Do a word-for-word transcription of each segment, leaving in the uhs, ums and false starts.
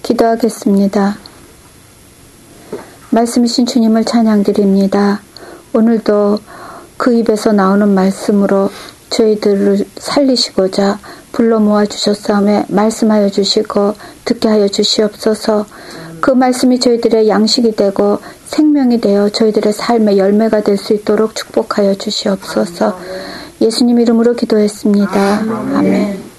기도하겠습니다. 말씀이신 주님을 찬양드립니다. 오늘도 그 입에서 나오는 말씀으로 저희들을 살리시고자 불러 모아 주셨사오매 말씀하여 주시고 듣게 하여 주시옵소서. 그 말씀이 저희들의 양식이 되고 생명이 되어 저희들의 삶의 열매가 될 수 있도록 축복하여 주시옵소서. 예수님 이름으로 기도했습니다. 아멘.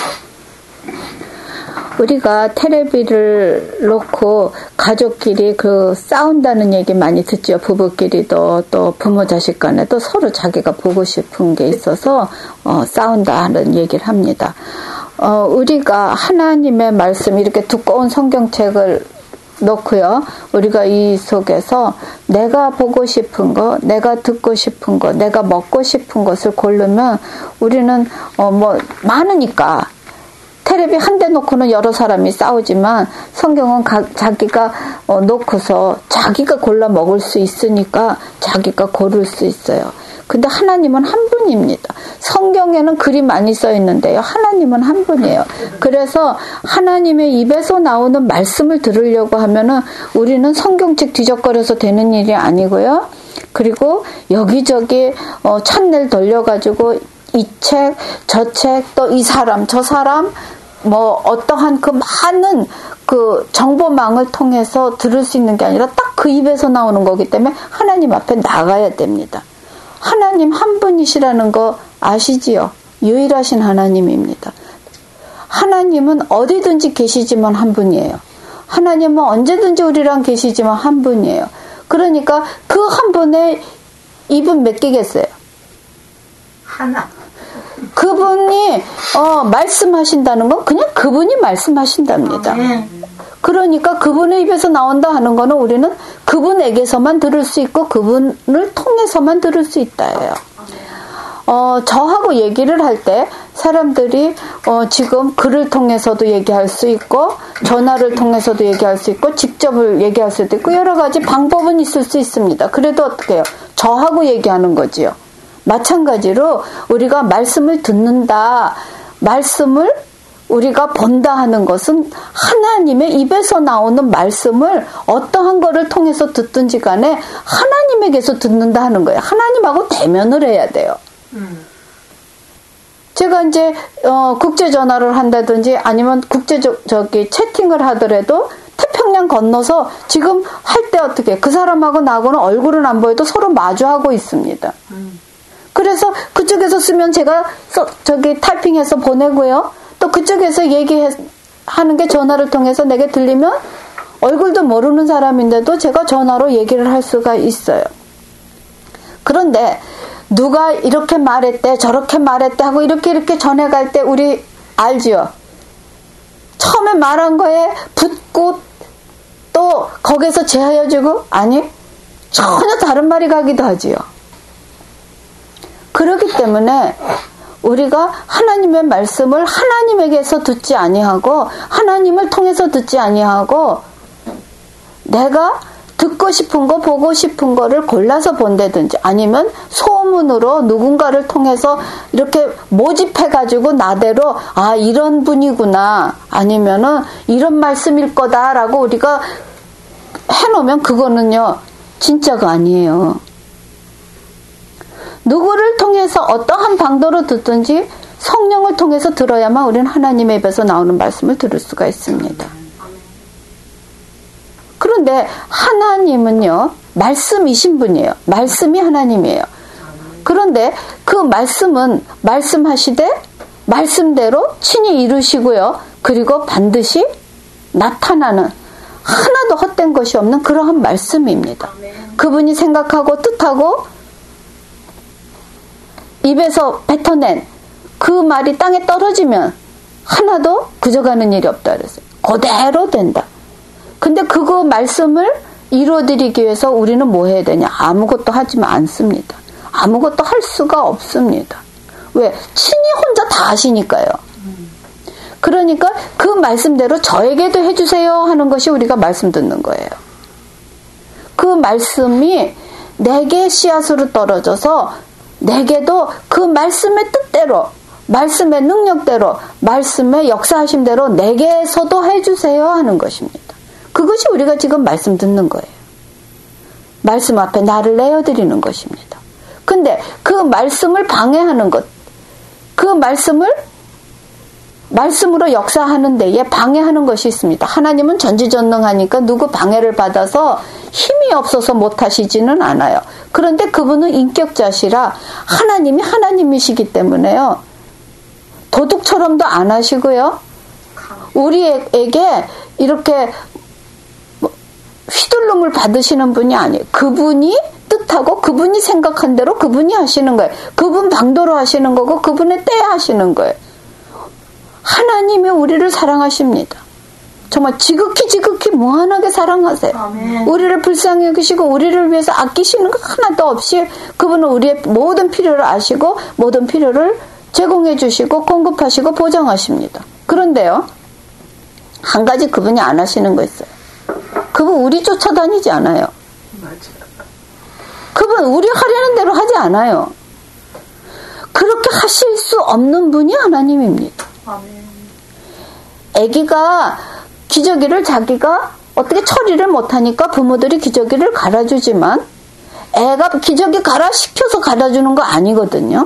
우리가 텔레비를 놓고 가족끼리 그 싸운다는 얘기 많이 듣죠. 부부끼리도 또 부모 자식 간에도 서로 자기가 보고 싶은 게 있어서 어, 싸운다는 얘기를 합니다. 어, 우리가 하나님의 말씀 이렇게 두꺼운 성경책을 놓고요. 우리가 이 속에서 내가 보고 싶은 거, 내가 듣고 싶은 거, 내가 먹고 싶은 것을 고르면 우리는 어, 뭐 많으니까 텔레비 한 대 놓고는 여러 사람이 싸우지만 성경은 가, 자기가 어, 놓고서 자기가 골라 먹을 수 있으니까 자기가 고를 수 있어요. 근데 하나님은 한 분입니다. 성경에는 글이 많이 써 있는데요. 하나님은 한 분이에요. 그래서 하나님의 입에서 나오는 말씀을 들으려고 하면은 우리는 성경책 뒤적거려서 되는 일이 아니고요. 그리고 여기저기 어, 찬넬 돌려가지고 이 책, 저 책, 또 이 사람, 저 사람, 뭐, 어떠한 그 많은 그 정보망을 통해서 들을 수 있는 게 아니라 딱 그 입에서 나오는 거기 때문에 하나님 앞에 나가야 됩니다. 하나님 한 분이시라는 거 아시지요? 유일하신 하나님입니다. 하나님은 어디든지 계시지만 한 분이에요. 하나님은 언제든지 우리랑 계시지만 한 분이에요. 그러니까 그 한 분의 입은 몇 개겠어요? 하나. 그분이 어, 말씀하신다는 건 그냥 그분이 말씀하신답니다. 그러니까 그분의 입에서 나온다 하는 거는 우리는 그분에게서만 들을 수 있고 그분을 통해서만 들을 수 있다예요. 어, 저하고 얘기를 할 때 사람들이 어, 지금 글을 통해서도 얘기할 수 있고 전화를 통해서도 얘기할 수 있고 직접을 얘기할 수도 있고 여러 가지 방법은 있을 수 있습니다. 그래도 어떻게 해요? 저하고 얘기하는 거지요. 마찬가지로 우리가 말씀을 듣는다, 말씀을 우리가 본다 하는 것은 하나님의 입에서 나오는 말씀을 어떠한 거를 통해서 듣든지 간에 하나님에게서 듣는다 하는 거예요. 하나님하고 대면을 해야 돼요. 음. 제가 이제 어, 국제 전화를 한다든지 아니면 국제적 저기 채팅을 하더라도 태평양 건너서 지금 할 때 어떻게 그 사람하고 나하고는 얼굴은 안 보여도 서로 마주하고 있습니다. 음. 그래서 그쪽에서 쓰면 제가 서, 저기 타이핑해서 보내고요. 또 그쪽에서 얘기하는 게 전화를 통해서 내게 들리면 얼굴도 모르는 사람인데도 제가 전화로 얘기를 할 수가 있어요. 그런데 누가 이렇게 말했대 저렇게 말했대 하고 이렇게 이렇게 전해갈 때 우리 알지요? 처음에 말한 거에 붙고 또 거기서 제하여주고 아니 전혀 다른 말이 가기도 하지요. 그렇기 때문에 우리가 하나님의 말씀을 하나님에게서 듣지 아니하고 하나님을 통해서 듣지 아니하고 내가 듣고 싶은 거 보고 싶은 거를 골라서 본다든지 아니면 소문으로 누군가를 통해서 이렇게 모집해가지고 나대로 아 이런 분이구나 아니면은 이런 말씀일 거다라고 우리가 해놓으면 그거는요 진짜가 아니에요. 누구를 통해서 어떠한 방도로 듣든지 성령을 통해서 들어야만 우리는 하나님의 입에서 나오는 말씀을 들을 수가 있습니다. 그런데 하나님은요 말씀이신 분이에요. 말씀이 하나님이에요. 그런데 그 말씀은 말씀하시되 말씀대로 친히 이루시고요. 그리고 반드시 나타나는 하나도 헛된 것이 없는 그러한 말씀입니다. 그분이 생각하고 뜻하고 입에서 뱉어낸 그 말이 땅에 떨어지면 하나도 그저가는 일이 없다 그랬어요. 그대로 된다. 근데 그거 말씀을 이루어드리기 위해서 우리는 뭐 해야 되냐? 아무것도 하지만 않습니다. 아무것도 할 수가 없습니다. 왜? 친히 혼자 다 하시니까요. 그러니까 그 말씀대로 저에게도 해주세요 하는 것이 우리가 말씀 듣는 거예요. 그 말씀이 내게 씨앗으로 떨어져서 내게도 그 말씀의 뜻대로 말씀의 능력대로, 말씀의 역사하심대로 내게서도 해주세요 하는 것입니다. 그것이 우리가 지금 말씀 듣는 거예요. 말씀 앞에 나를 내어드리는 것입니다. 근데 그 말씀을 방해하는 것, 그 말씀을 말씀으로 역사하는 데에 방해하는 것이 있습니다. 하나님은 전지전능하니까 누구 방해를 받아서 힘이 없어서 못하시지는 않아요. 그런데 그분은 인격자시라 하나님이 하나님이시기 때문에요. 도둑처럼도 안 하시고요. 우리에게 이렇게 휘둘름을 받으시는 분이 아니에요. 그분이 뜻하고 그분이 생각한 대로 그분이 하시는 거예요. 그분 방도로 하시는 거고 그분의 때에 하시는 거예요. 하나님이 우리를 사랑하십니다. 정말 지극히 지극히 무한하게 사랑하세요. 아멘. 우리를 불쌍히 여기시고 우리를 위해서 아끼시는 거 하나도 없이 그분은 우리의 모든 필요를 아시고 모든 필요를 제공해 주시고 공급하시고 보장하십니다. 그런데요, 한 가지 그분이 안 하시는 거 있어요. 그분 우리 쫓아다니지 않아요. 그분 우리 하려는 대로 하지 않아요. 그렇게 하실 수 없는 분이 하나님입니다. 아멘. 아기가 기저귀를 자기가 어떻게 처리를 못하니까 부모들이 기저귀를 갈아주지만 애가 기저귀 갈아 시켜서 갈아주는 거 아니거든요.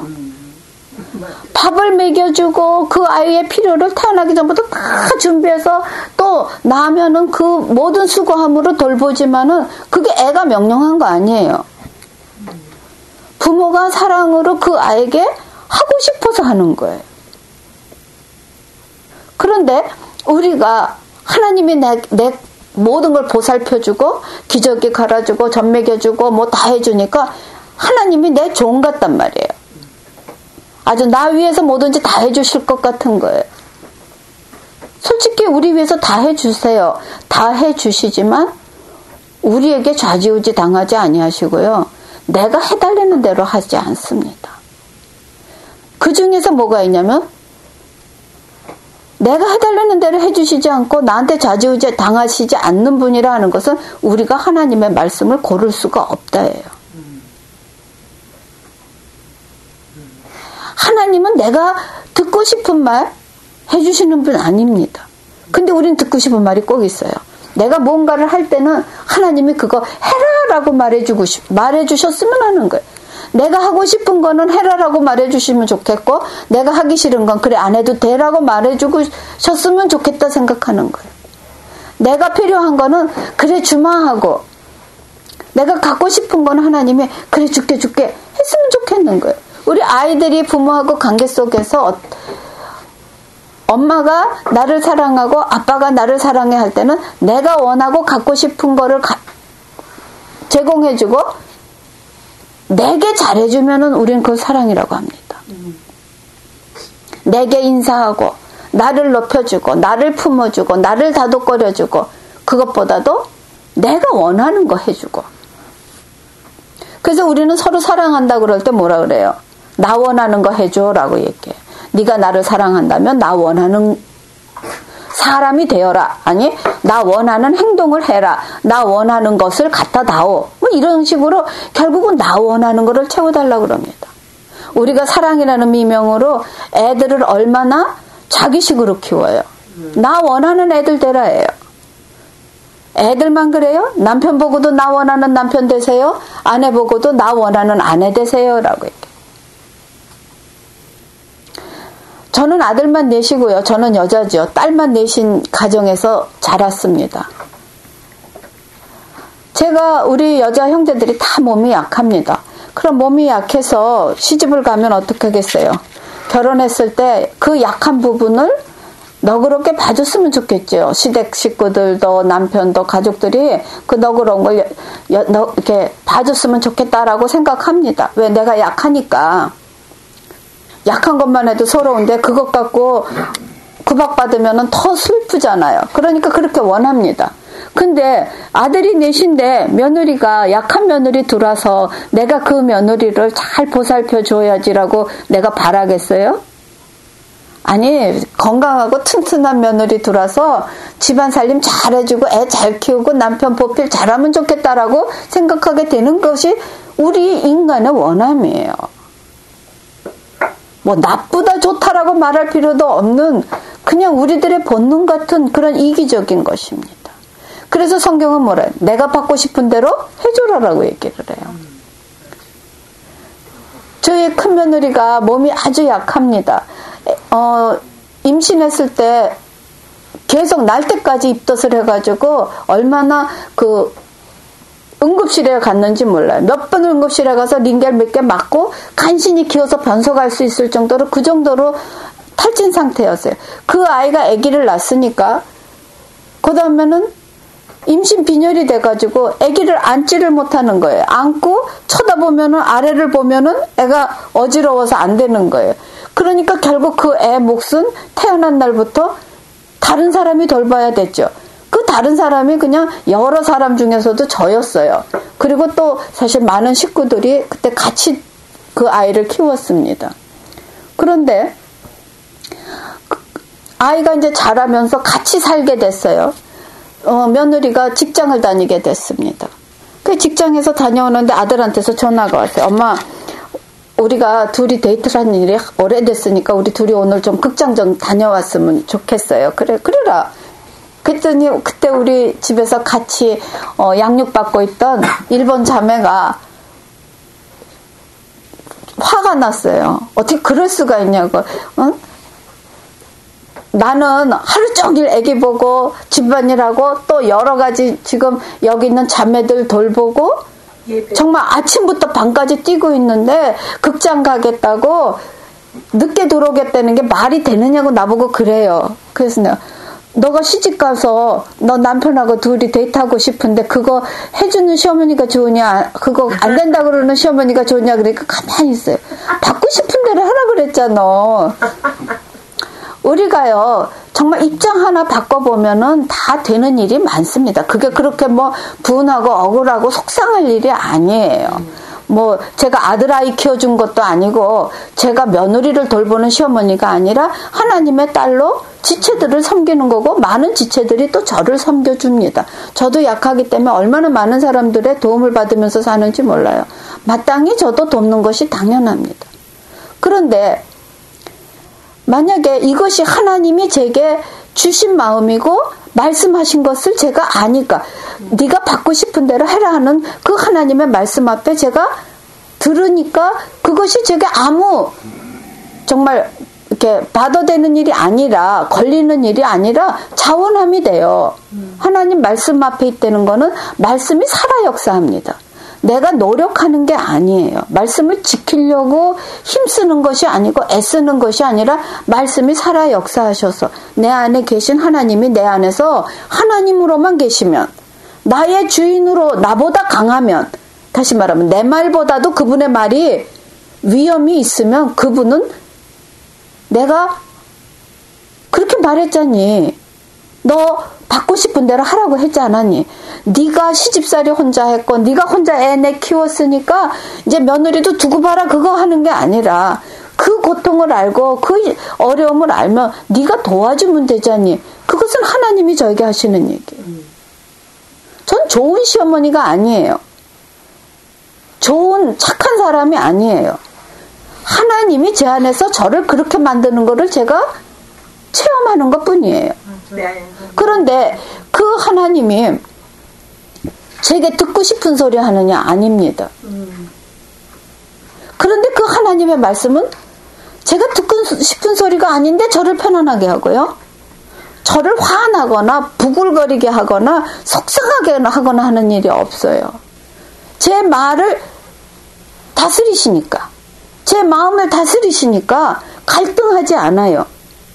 밥을 먹여주고 그 아이의 필요를 태어나기 전부터 다 준비해서 또 나면은 그 모든 수고함으로 돌보지만은 그게 애가 명령한 거 아니에요. 부모가 사랑으로 그 아이에게 하고 싶어서 하는 거예요. 그런데 우리가 하나님이 내, 내 모든 걸 보살펴주고 기저귀 갈아주고 젖 먹여주고 뭐 다 해주니까 하나님이 내 종 같단 말이에요. 아주 나 위해서 뭐든지 다 해주실 것 같은 거예요. 솔직히 우리 위해서 다 해주세요. 다 해주시지만 우리에게 좌지우지 당하지 아니하시고요. 내가 해달라는 대로 하지 않습니다. 그 중에서 뭐가 있냐면 내가 해달라는 대로 해주시지 않고 나한테 좌지우지 당하시지 않는 분이라 하는 것은 우리가 하나님의 말씀을 고를 수가 없다예요. 하나님은 내가 듣고 싶은 말 해주시는 분 아닙니다. 근데 우리는 듣고 싶은 말이 꼭 있어요. 내가 뭔가를 할 때는 하나님이 그거 해라라고 말해주고 싶, 말해주셨으면 하는 거예요. 내가 하고 싶은 거는 해라라고 말해주시면 좋겠고 내가 하기 싫은 건 그래 안 해도 돼라고 말해주고 셨으면 좋겠다 생각하는 거예요. 내가 필요한 거는 그래 주마 하고 내가 갖고 싶은 건 하나님이 그래 줄게 줄게 했으면 좋겠는 거예요. 우리 아이들이 부모하고 관계 속에서 엄마가 나를 사랑하고 아빠가 나를 사랑해 할 때는 내가 원하고 갖고 싶은 거를 가, 제공해주고 내게 잘해주면은 우리는 그걸 사랑이라고 합니다. 내게 인사하고 나를 높여주고 나를 품어주고 나를 다독거려주고 그것보다도 내가 원하는 거 해주고. 그래서 우리는 서로 사랑한다 그럴 때 뭐라 그래요? 나 원하는 거 해줘라고 얘기해. 네가 나를 사랑한다면 나 원하는 사람이 되어라. 아니 나 원하는 행동을 해라. 나 원하는 것을 갖다 다오. 뭐 이런 식으로 결국은 나 원하는 거를 채워달라고 그럽니다. 우리가 사랑이라는 미명으로 애들을 얼마나 자기식으로 키워요. 나 원하는 애들 되라예요. 애들만 그래요? 남편 보고도 나 원하는 남편 되세요. 아내 보고도 나 원하는 아내 되세요라고 얘기해요. 저는 아들만 내시고요. 저는 여자죠. 딸만 내신 가정에서 자랐습니다. 제가 우리 여자 형제들이 다 몸이 약합니다. 그럼 몸이 약해서 시집을 가면 어떻게 하겠어요? 결혼했을 때 그 약한 부분을 너그럽게 봐줬으면 좋겠죠. 시댁 식구들도 남편도 가족들이 그 너그러운 걸 여, 여, 너, 이렇게 봐줬으면 좋겠다라고 생각합니다. 왜? 내가 약하니까. 약한 것만 해도 서러운데 그것 갖고 구박받으면 더 슬프잖아요. 그러니까 그렇게 원합니다. 근데 아들이 넷인데 며느리가 약한 며느리 들어와서 내가 그 며느리를 잘 보살펴 줘야지라고 내가 바라겠어요? 아니 건강하고 튼튼한 며느리 들어와서 집안 살림 잘해주고 애 잘 키우고 남편 보필 잘하면 좋겠다라고 생각하게 되는 것이 우리 인간의 원함이에요. 뭐 나쁘다 좋다라고 말할 필요도 없는 그냥 우리들의 본능 같은 그런 이기적인 것입니다. 그래서 성경은 뭐라 해요? 내가 받고 싶은 대로 해줘라라고 얘기를 해요. 저희 큰 며느리가 몸이 아주 약합니다. 어, 임신했을 때 계속 날 때까지 입덧을 해가지고 얼마나 그 응급실에 갔는지 몰라요. 몇 번 응급실에 가서 링겔 몇 개 맞고 간신히 키워서 변속할 수 있을 정도로 그 정도로 탈진 상태였어요. 그 아이가 아기를 낳았으니까 그 다음에는 임신 빈혈이 돼가지고 아기를 안지를 못하는 거예요. 안고 쳐다보면은 아래를 보면은 애가 어지러워서 안 되는 거예요. 그러니까 결국 그 애 몫은 태어난 날부터 다른 사람이 돌봐야 됐죠. 그 다른 사람이 그냥 여러 사람 중에서도 저였어요. 그리고 또 사실 많은 식구들이 그때 같이 그 아이를 키웠습니다. 그런데 아이가 이제 자라면서 같이 살게 됐어요. 어, 며느리가 직장을 다니게 됐습니다. 그 직장에서 다녀오는데 아들한테서 전화가 왔어요. 엄마, 우리가 둘이 데이트를 한 일이 오래됐으니까 우리 둘이 오늘 좀 극장 좀 다녀왔으면 좋겠어요. 그래, 그래라. 그랬더니 그때 우리 집에서 같이 어, 양육받고 있던 일본 자매가 화가 났어요. 어떻게 그럴 수가 있냐고. 응? 나는 하루 종일 애기 보고 집안일하고 또 여러 가지 지금 여기 있는 자매들 돌보고 정말 아침부터 밤까지 뛰고 있는데 극장 가겠다고 늦게 들어오겠다는 게 말이 되느냐고 나보고 그래요. 그래서 내가 너가 시집가서 너 남편하고 둘이 데이트하고 싶은데 그거 해주는 시어머니가 좋으냐 그거 안 된다 그러는 시어머니가 좋으냐 그러니까 가만히 있어요. 받고 싶은 대로 하라 그랬잖아. 우리가요 정말 입장 하나 바꿔보면은 다 되는 일이 많습니다. 그게 그렇게 뭐 분하고 억울하고 속상할 일이 아니에요. 뭐 제가 아들아이 키워준 것도 아니고 제가 며느리를 돌보는 시어머니가 아니라 하나님의 딸로 지체들을 섬기는 거고 많은 지체들이 또 저를 섬겨줍니다. 저도 약하기 때문에 얼마나 많은 사람들의 도움을 받으면서 사는지 몰라요. 마땅히 저도 돕는 것이 당연합니다. 그런데 만약에 이것이 하나님이 제게 주신 마음이고 말씀하신 것을 제가 아니까 네가 받고 싶은 대로 해라 하는 그 하나님의 말씀 앞에 제가 들으니까 그것이 제게 아무 정말 이렇게 받아되는 일이 아니라 걸리는 일이 아니라 자원함이 돼요. 하나님 말씀 앞에 있다는 거는 말씀이 살아 역사합니다. 내가 노력하는 게 아니에요. 말씀을 지키려고 힘쓰는 것이 아니고 애쓰는 것이 아니라 말씀이 살아 역사하셔서 내 안에 계신 하나님이 내 안에서 하나님으로만 계시면 나의 주인으로 나보다 강하면 다시 말하면 내 말보다도 그분의 말이 위험이 있으면 그분은 내가 그렇게 말했잖니. 너 받고 싶은 대로 하라고 했지 않았니? 네가 시집살이 혼자 했고 네가 혼자 애 내 키웠으니까 이제 며느리도 두고 봐라 그거 하는 게 아니라 그 고통을 알고 그 어려움을 알면 네가 도와주면 되잖니. 그것은 하나님이 저에게 하시는 얘기예요. 전 좋은 시어머니가 아니에요. 좋은 착한 사람이 아니에요. 하나님이 제 안에서 저를 그렇게 만드는 거를 제가 체험하는 것뿐이에요. 그런데 그 하나님이 제게 듣고 싶은 소리 하느냐? 아닙니다. 그런데 그 하나님의 말씀은 제가 듣고 싶은 소리가 아닌데 저를 편안하게 하고요. 저를 화나거나 부글거리게 하거나 속상하게 하거나 하는 일이 없어요. 제 말을 다스리시니까, 제 마음을 다스리시니까 갈등하지 않아요.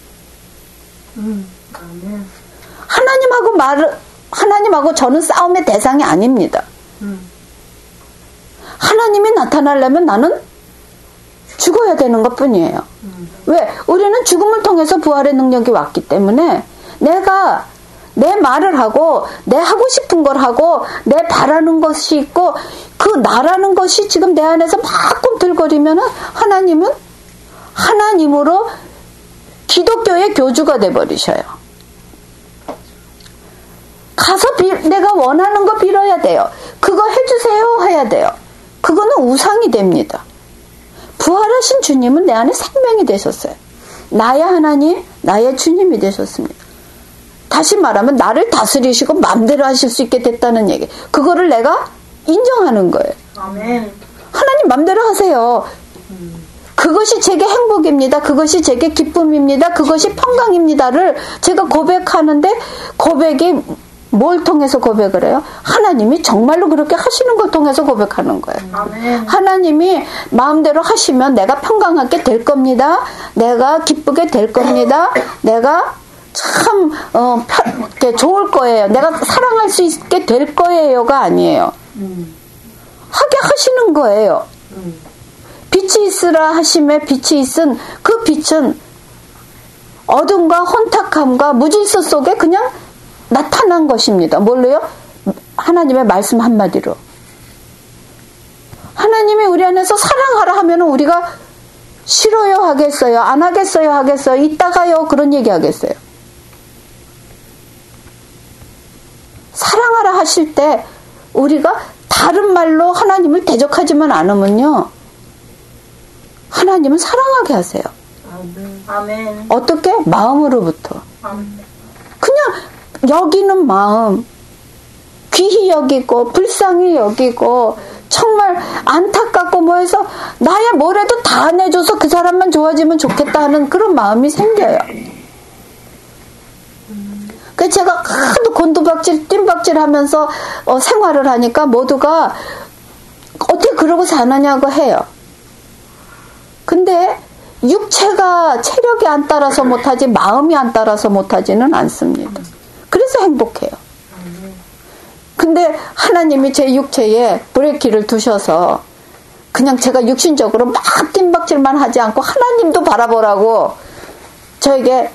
하나님하고 말을, 하나님하고 저는 싸움의 대상이 아닙니다. 하나님이 나타나려면 나는 죽어야 되는 것 뿐이에요. 왜? 우리는 죽음을 통해서 부활의 능력이 왔기 때문에 내가 내 말을 하고 내 하고 싶은 걸 하고 내 바라는 것이 있고 그 나라는 것이 지금 내 안에서 막 꿈틀거리면은 하나님은 하나님으로 기독교의 교주가 돼버리셔요. 가서 비, 내가 원하는 거 빌어야 돼요. 그거 해주세요 해야 돼요. 그거는 우상이 됩니다. 부활하신 주님은 내 안에 생명이 되셨어요. 나의 하나님, 나의 주님이 되셨습니다. 다시 말하면 나를 다스리시고 마음대로 하실 수 있게 됐다는 얘기. 그거를 내가 인정하는 거예요. 아멘. 하나님 마음대로 하세요. 그것이 제게 행복입니다. 그것이 제게 기쁨입니다. 그것이 평강입니다를 제가 고백하는데, 고백이 뭘 통해서 고백을 해요? 하나님이 정말로 그렇게 하시는 걸 통해서 고백하는 거예요. 아멘. 하나님이 마음대로 하시면 내가 평강하게 될 겁니다. 내가 기쁘게 될 겁니다. 내가 참 어, 편, 좋을 거예요. 내가 사랑할 수 있게 될 거예요가 아니에요. 음. 하게 하시는 거예요. 음. 빛이 있으라 하심에 빛이 있은 그 빛은 어둠과 혼탁함과 무질서 속에 그냥 나타난 것입니다. 뭘로요? 하나님의 말씀 한마디로. 하나님이 우리 안에서 사랑하라 하면 우리가 싫어요 하겠어요? 안 하겠어요 하겠어요? 이따가요? 그런 얘기 하겠어요? 사랑하라 하실 때 우리가 다른 말로 하나님을 대적하지만 않으면요, 하나님은 사랑하게 하세요. 아멘. 어떻게? 마음으로부터. 아멘. 그냥 여기는 마음, 귀히 여기고 불쌍히 여기고 정말 안타깝고 뭐해서 나야 뭐래도 다 안 해줘서 그 사람만 좋아지면 좋겠다 하는 그런 마음이 생겨요. 그래서 제가 하도 곤두박질 뜀박질 하면서 어, 생활을 하니까 모두가 어떻게 그러고 사느냐고 해요. 근데 육체가 체력이 안 따라서 못하지 마음이 안 따라서 못하지는 않습니다. 그래서 행복해요. 근데 하나님이 제 육체에 브레이크를 두셔서 그냥 제가 육신적으로 막 뜀박질만 하지 않고 하나님도 바라보라고 저에게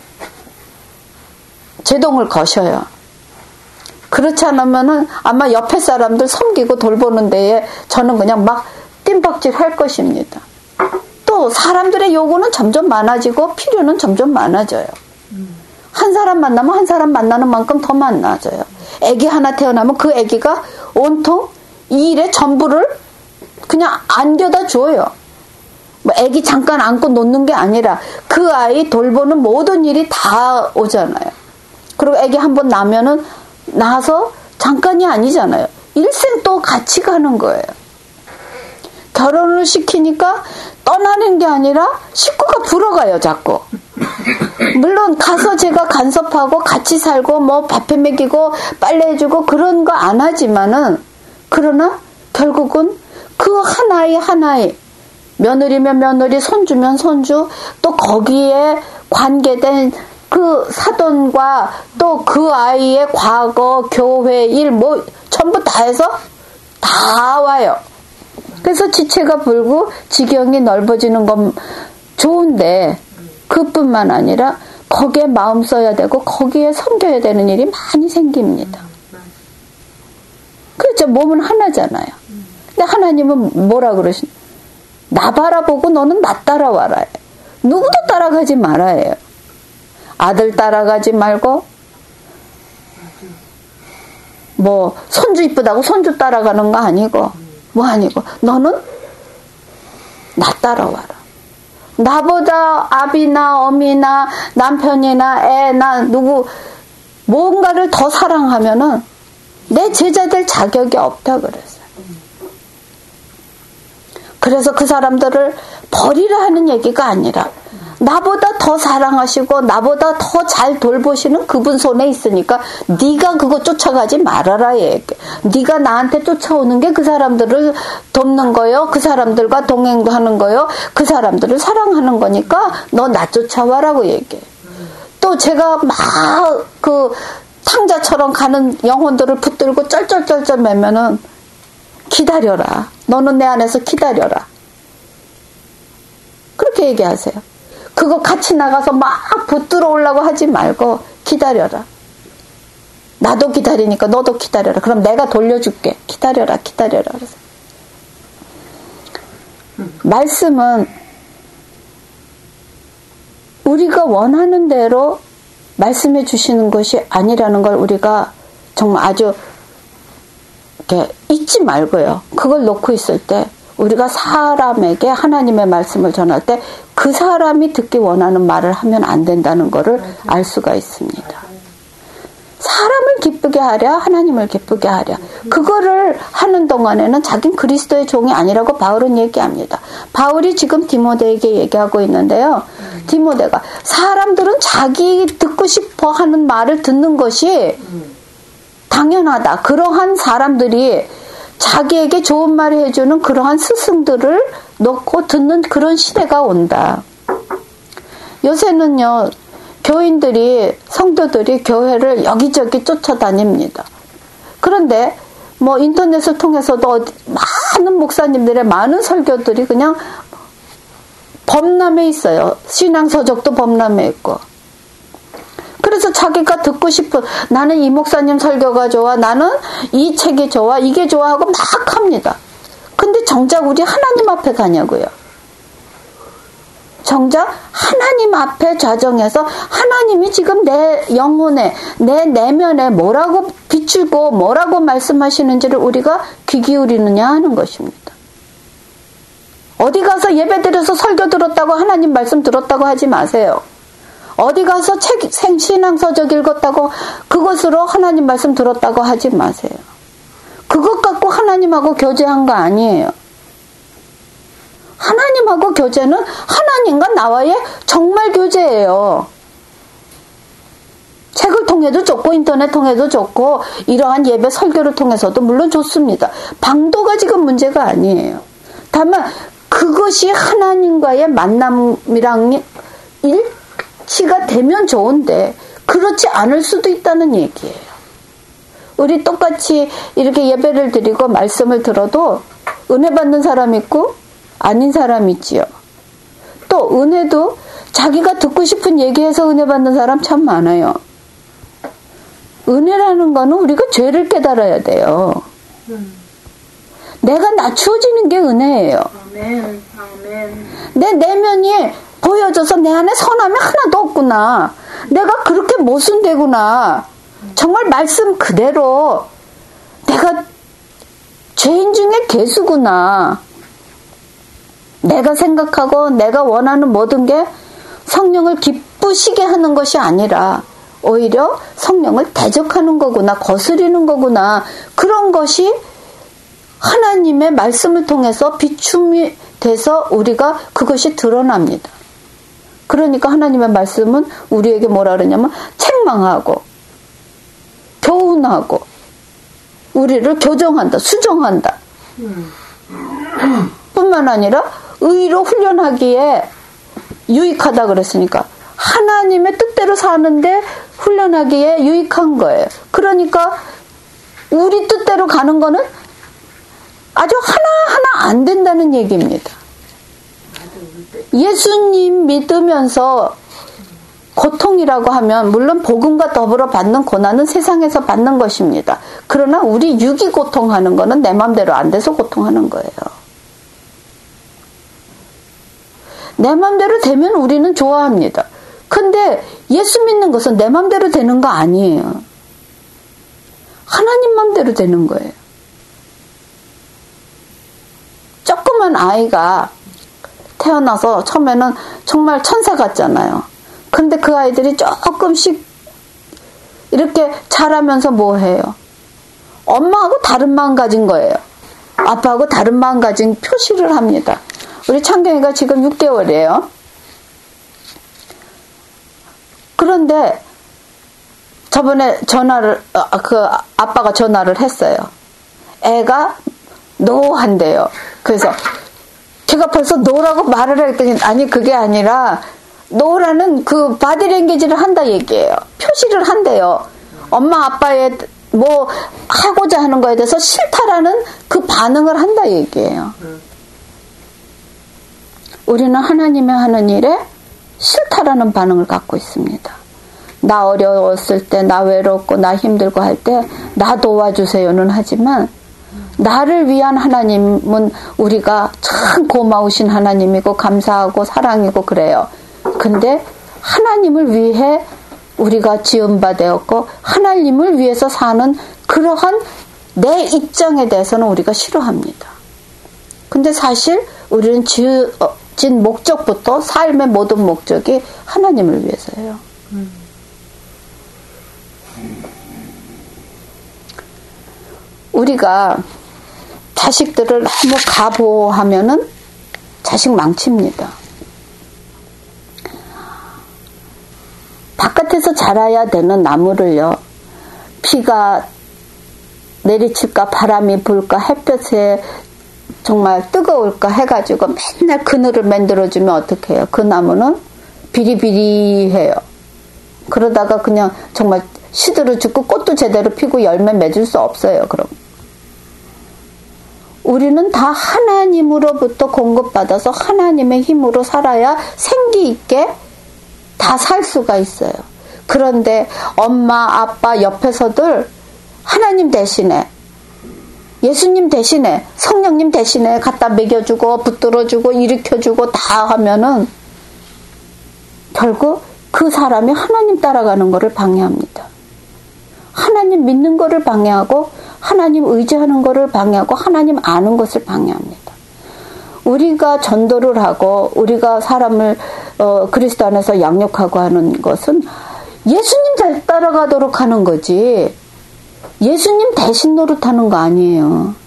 제동을 거셔요. 그렇지 않으면은 아마 옆에 사람들 섬기고 돌보는 데에 저는 그냥 막 뜀박질 할 것입니다. 또 사람들의 요구는 점점 많아지고 필요는 점점 많아져요. 한 사람 만나면 한 사람 만나는 만큼 더 많아져요. 아기 하나 태어나면 그 아기가 온통 이 일의 전부를 그냥 안겨다 줘요. 뭐 아기 잠깐 안고 놓는 게 아니라 그 아이 돌보는 모든 일이 다 오잖아요. 그리고 아기 한번 나면은 나서 잠깐이 아니잖아요. 일생 또 같이 가는 거예요. 결혼을 시키니까 떠나는 게 아니라 식구가 불어가요, 자꾸. 물론 가서 제가 간섭하고 같이 살고 뭐 밥해 먹이고 빨래해주고 그런 거 안 하지만은, 그러나 결국은 그 하나의 하나의 며느리면 며느리, 손주면 손주, 또 거기에 관계된 그 사돈과 또 그 아이의 과거, 교회 일 뭐 전부 다 해서 다 와요. 그래서 지체가 불고 지경이 넓어지는 건 좋은데 그뿐만 아니라 거기에 마음 써야 되고 거기에 섬겨야 되는 일이 많이 생깁니다. 그렇죠. 몸은 하나잖아요. 근데 하나님은 뭐라 그러시나? 나 바라보고 너는 나 따라와라. 누구도 따라가지 말아요. 아들 따라가지 말고 뭐 손주 이쁘다고 손주 따라가는 거 아니고 뭐 아니고 너는 나 따라와라. 나보다 아비나 어미나 남편이나 애나 누구 뭔가를 더 사랑하면은 내 제자 될 자격이 없다 그랬어요. 그래서 그 사람들을 버리라 하는 얘기가 아니라 나보다 더 사랑하시고 나보다 더 잘 돌보시는 그분 손에 있으니까 네가 그거 쫓아가지 말아라 얘기. 네가 나한테 쫓아오는 게 그 사람들을 돕는 거요. 그 사람들과 동행하는 거요. 그 사람들을 사랑하는 거니까 너 나 쫓아와라고 얘기해. 또 제가 막 그 탕자처럼 가는 영혼들을 붙들고 쩔쩔쩔쩔 매면은 기다려라. 너는 내 안에서 기다려라. 그렇게 얘기하세요. 그거 같이 나가서 막 붙들어 오려고 하지 말고 기다려라. 나도 기다리니까 너도 기다려라. 그럼 내가 돌려줄게. 기다려라, 기다려라. 그래서 말씀은 우리가 원하는 대로 말씀해 주시는 것이 아니라는 걸 우리가 정말 아주 이렇게 잊지 말고요. 그걸 놓고 있을 때 우리가 사람에게 하나님의 말씀을 전할 때 그 사람이 듣기 원하는 말을 하면 안 된다는 것을 알 수가 있습니다. 사람을 기쁘게 하랴 하나님을 기쁘게 하랴. 그거를 하는 동안에는 자긴 그리스도의 종이 아니라고 바울은 얘기합니다. 바울이 지금 디모데에게 얘기하고 있는데요. 디모데가 사람들은 자기 듣고 싶어 하는 말을 듣는 것이 당연하다. 그러한 사람들이 자기에게 좋은 말을 해주는 그러한 스승들을 놓고 듣는 그런 시대가 온다. 요새는요. 교인들이, 성도들이 교회를 여기저기 쫓아다닙니다. 그런데 뭐 인터넷을 통해서도 많은 목사님들의 많은 설교들이 그냥 범람해 있어요. 신앙서적도 범람해 있고. 그래서 자기가 듣고 싶은, 나는 이 목사님 설교가 좋아, 나는 이 책이 좋아, 이게 좋아 하고 막 합니다. 근데 정작 우리 하나님 앞에 가냐고요. 정작 하나님 앞에 좌정해서 하나님이 지금 내 영혼에, 내 내면에 뭐라고 비추고 뭐라고 말씀하시는지를 우리가 귀 기울이느냐 하는 것입니다. 어디 가서 예배 드려서 설교 들었다고 하나님 말씀 들었다고 하지 마세요. 어디 가서 책, 신앙서적 읽었다고 그것으로 하나님 말씀 들었다고 하지 마세요. 그것 갖고 하나님하고 교제한 거 아니에요. 하나님하고 교제는 하나님과 나와의 정말 교제예요. 책을 통해도 좋고 인터넷 통해도 좋고 이러한 예배 설교를 통해서도 물론 좋습니다. 방도가 지금 문제가 아니에요. 다만 그것이 하나님과의 만남이랑 일치가 되면 좋은데 그렇지 않을 수도 있다는 얘기예요. 우리 똑같이 이렇게 예배를 드리고 말씀을 들어도 은혜 받는 사람 있고 아닌 사람 있지요. 또 은혜도 자기가 듣고 싶은 얘기해서 은혜 받는 사람 참 많아요. 은혜라는 거는 우리가 죄를 깨달아야 돼요. 음. 내가 낮추어지는 게 은혜예요. 아멘. 아멘. 내 내면이 보여져서 내 안에 선함이 하나도 없구나. 내가 그렇게 모순되구나. 정말 말씀 그대로 내가 죄인 중에 개수구나. 내가 생각하고 내가 원하는 모든 게 성령을 기쁘시게 하는 것이 아니라 오히려 성령을 대적하는 거구나, 거스리는 거구나. 그런 것이 하나님의 말씀을 통해서 비춤이 돼서 우리가 그것이 드러납니다. 그러니까 하나님의 말씀은 우리에게 뭐라 그러냐면 책망하고 교훈하고 우리를 교정한다, 수정한다. 음. 뿐만 아니라 의로 훈련하기에 유익하다 그랬으니까 하나님의 뜻대로 사는데 훈련하기에 유익한 거예요. 그러니까 우리 뜻대로 가는 거는 아주 하나하나 안 된다는 얘기입니다. 예수님 믿으면서 고통이라고 하면 물론 복음과 더불어 받는 고난은 세상에서 받는 것입니다. 그러나 우리 육이 고통하는 거는 내 맘대로 안 돼서 고통하는 거예요. 내 맘대로 되면 우리는 좋아합니다. 근데 예수 믿는 것은 내 맘대로 되는 거 아니에요. 하나님 맘대로 되는 거예요. 조그만 아이가 태어나서 처음에는 정말 천사 같잖아요. 근데 그 아이들이 조금씩 이렇게 자라면서 뭐 해요? 엄마하고 다른 마음 가진 거예요. 아빠하고 다른 마음 가진 표시를 합니다. 우리 창경이가 지금 육 개월이에요. 그런데 저번에 전화를 그 아빠가 전화를 했어요. 애가 노한대요. 그래서 제가 벌써 노라고 말을 했더니 아니 그게 아니라 노라는 그 바디랭귀지를 한다 얘기예요. 표시를 한대요. 엄마 아빠의 뭐 하고자 하는 거에 대해서 싫다라는 그 반응을 한다 얘기예요. 우리는 하나님의 하는 일에 싫다라는 반응을 갖고 있습니다. 나 어려웠을 때, 나 외롭고, 나 힘들고 할 때, 나 도와주세요는 하지만, 나를 위한 하나님은 우리가 참 고마우신 하나님이고, 감사하고, 사랑이고, 그래요. 근데, 하나님을 위해 우리가 지음바 되었고, 하나님을 위해서 사는 그러한 내 입장에 대해서는 우리가 싫어합니다. 근데 사실 우리는 지어진 목적부터 삶의 모든 목적이 하나님을 위해서예요. 음. 우리가 자식들을 너무 가보하면은 자식 망칩니다. 바깥에서 자라야 되는 나무를요, 비가 내리칠까, 바람이 불까, 햇볕에 정말 뜨거울까 해가지고 맨날 그늘을 만들어주면 어떻게 해요? 그 나무는 비리비리해요. 그러다가 그냥 정말 시들어 죽고 꽃도 제대로 피고 열매 맺을 수 없어요. 그럼 우리는 다 하나님으로부터 공급받아서 하나님의 힘으로 살아야 생기 있게 다 살 수가 있어요. 그런데 엄마, 아빠 옆에서들 하나님 대신에, 예수님 대신에, 성령님 대신에 갖다 먹여주고 붙들어주고 일으켜주고 다 하면은 결국 그 사람이 하나님 따라가는 것을 방해합니다. 하나님 믿는 것을 방해하고 하나님 의지하는 것을 방해하고 하나님 아는 것을 방해합니다. 우리가 전도를 하고 우리가 사람을 어, 그리스도 안에서 양육하고 하는 것은 예수님 잘 따라가도록 하는 거지 예수님 대신 노릇하는 거 아니에요.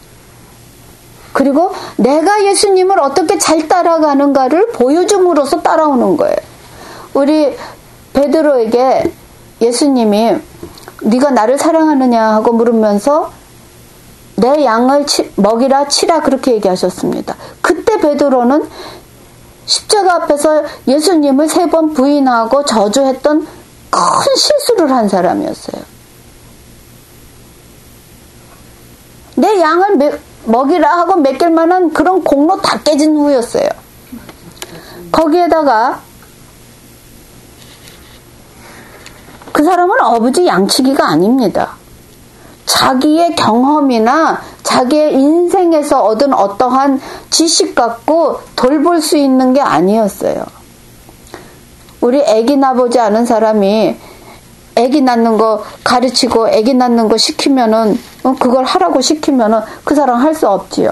그리고 내가 예수님을 어떻게 잘 따라가는가를 보여줌으로써 따라오는 거예요. 우리 베드로에게 예수님이 네가 나를 사랑하느냐 하고 물으면서 내 양을 치, 먹이라 치라 그렇게 얘기하셨습니다. 그때 베드로는 십자가 앞에서 예수님을 세 번 부인하고 저주했던 큰 실수를 한 사람이었어요. 내 양을 매, 먹이라 하고 맡길 만한 그런 공로 다 깨진 후였어요. 거기에다가 그 사람은 어부지 양치기가 아닙니다. 자기의 경험이나 자기의 인생에서 얻은 어떠한 지식 갖고 돌볼 수 있는 게 아니었어요. 우리 아기 낳아보지 않은 사람이 아기 낳는 거 가르치고 아기 낳는 거 시키면은 그걸 하라고 시키면은 그 사람 할 수 없지요.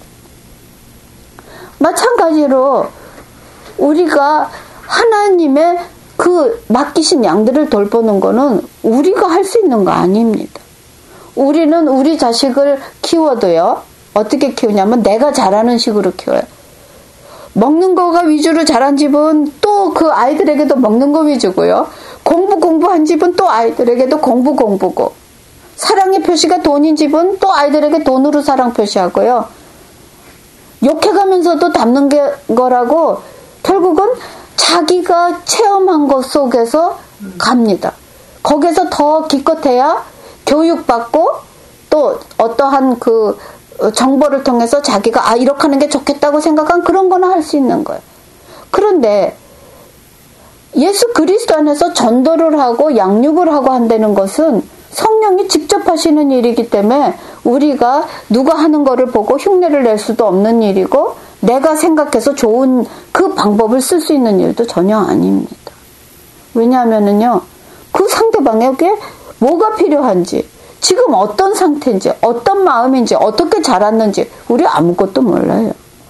마찬가지로 우리가 하나님의 그 맡기신 양들을 돌보는 거는 우리가 할 수 있는 거 아닙니다. 우리는 우리 자식을 키워도요. 어떻게 키우냐면 내가 잘하는 식으로 키워요. 먹는 거가 위주로 자란 집은 또 그 아이들에게도 먹는 거 위주고요. 공부 공부한 집은 또 아이들에게도 공부 공부고 사랑의 표시가 돈인 집은 또 아이들에게 돈으로 사랑 표시하고요. 욕해가면서도 담는 게 거라고 결국은 자기가 체험한 것 속에서 갑니다. 거기서 더 기껏해야 교육받고 또 어떠한 그 정보를 통해서 자기가 아 이렇게 하는 게 좋겠다고 생각한 그런 거는 할 수 있는 거예요. 그런데 예수 그리스도 안에서 전도를 하고 양육을 하고 한다는 것은 성령이 직접 하시는 일이기 때문에 우리가 누가 하는 거를 보고 흉내를 낼 수도 없는 일이고 내가 생각해서 좋은 그 방법을 쓸 수 있는 일도 전혀 아닙니다. 왜냐하면은요, 그 상대방에게 뭐가 필요한지, 지금 어떤 상태인지, 어떤 마음인지, 어떻게 자랐는지 우리 아무것도 몰라요.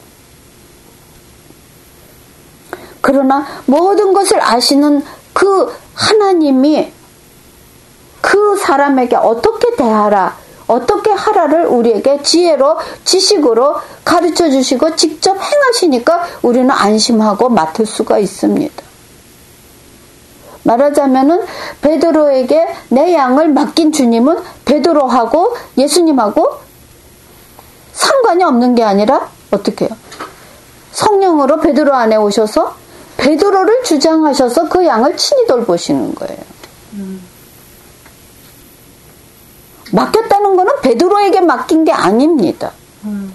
그러나 모든 것을 아시는 그 하나님이 그 사람에게 어떻게 대하라, 어떻게 하라를 우리에게 지혜로, 지식으로 가르쳐 주시고 직접 행하시니까 우리는 안심하고 맡을 수가 있습니다. 말하자면은 베드로에게 내 양을 맡긴 주님은 베드로하고 예수님하고 상관이 없는 게 아니라 어떻게 해요? 성령으로 베드로 안에 오셔서 베드로를 주장하셔서 그 양을 친히 돌보시는 거예요. 음. 맡겼다는 거는 베드로에게 맡긴 게 아닙니다. 음.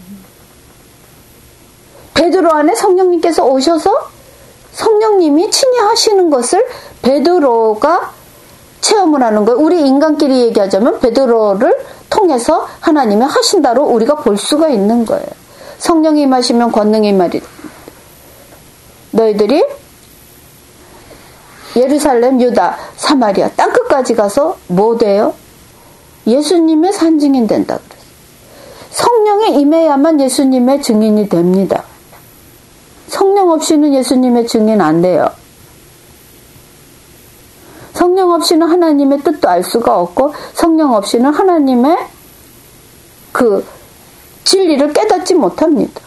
베드로 안에 성령님께서 오셔서 성령님이 친히 하시는 것을 베드로가 체험을 하는 거예요. 우리 인간끼리 얘기하자면 베드로를 통해서 하나님이 하신다로 우리가 볼 수가 있는 거예요. 성령이 임하시면 권능이 임하리. 너희들이 예루살렘, 유다, 사마리아 땅끝까지 가서 뭐 돼요? 예수님의 산증인 된다 그랬어요. 성령이 임해야만 예수님의 증인이 됩니다. 성령 없이는 예수님의 증인 안 돼요. 성령 없이는 하나님의 뜻도 알 수가 없고 성령 없이는 하나님의 그 진리를 깨닫지 못합니다.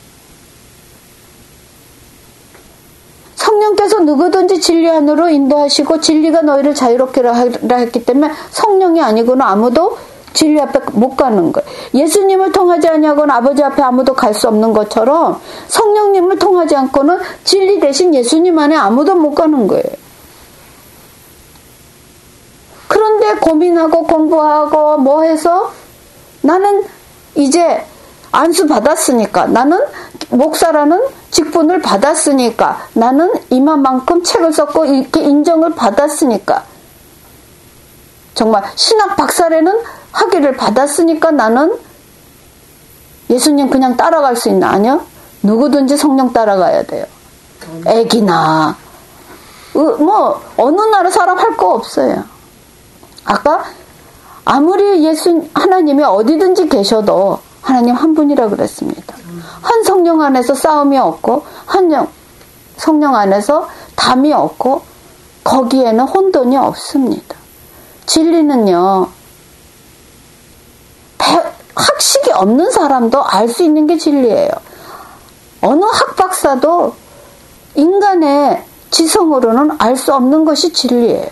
성령께서 누구든지 진리 안으로 인도하시고 진리가 너희를 자유롭게 하라 했기 때문에 성령이 아니고는 아무도 진리 앞에 못 가는 거예요. 예수님을 통하지 아니하고는 아버지 앞에 아무도 갈 수 없는 것처럼 성령님을 통하지 않고는 진리 대신 예수님 안에 아무도 못 가는 거예요. 그런데 고민하고 공부하고 뭐 해서 나는 이제 안수 받았으니까, 나는 목사라는 직분을 받았으니까, 나는 이만큼 책을 썼고 이렇게 인정을 받았으니까, 정말 신학 박사라는 학위를 받았으니까 나는 예수님 그냥 따라갈 수 있나? 아니요. 누구든지 성령 따라가야 돼요. 애기나 뭐 어느 나라 사람 할 거 없어요. 아까 아무리 예수 하나님이 어디든지 계셔도 하나님 한 분이라 그랬습니다. 한 성령 안에서 싸움이 없고 한 성령 안에서 담이 없고 거기에는 혼돈이 없습니다. 진리는요, 학식이 없는 사람도 알 수 있는 게 진리예요. 어느 학박사도 인간의 지성으로는 알 수 없는 것이 진리예요.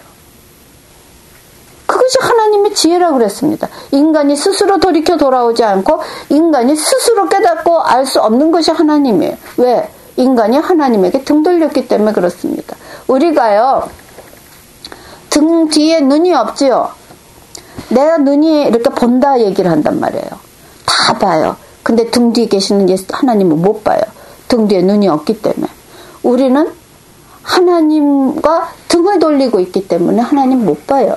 그것이 하나님의 지혜라고 그랬습니다. 인간이 스스로 돌이켜 돌아오지 않고 인간이 스스로 깨닫고 알 수 없는 것이 하나님이에요. 왜? 인간이 하나님에게 등 돌렸기 때문에 그렇습니다. 우리가요, 등 뒤에 눈이 없지요. 내가 눈이 이렇게 본다 얘기를 한단 말이에요. 다 봐요. 근데 등 뒤에 계시는 예수 하나님은 못 봐요. 등 뒤에 눈이 없기 때문에. 우리는 하나님과 등을 돌리고 있기 때문에 하나님 못 봐요.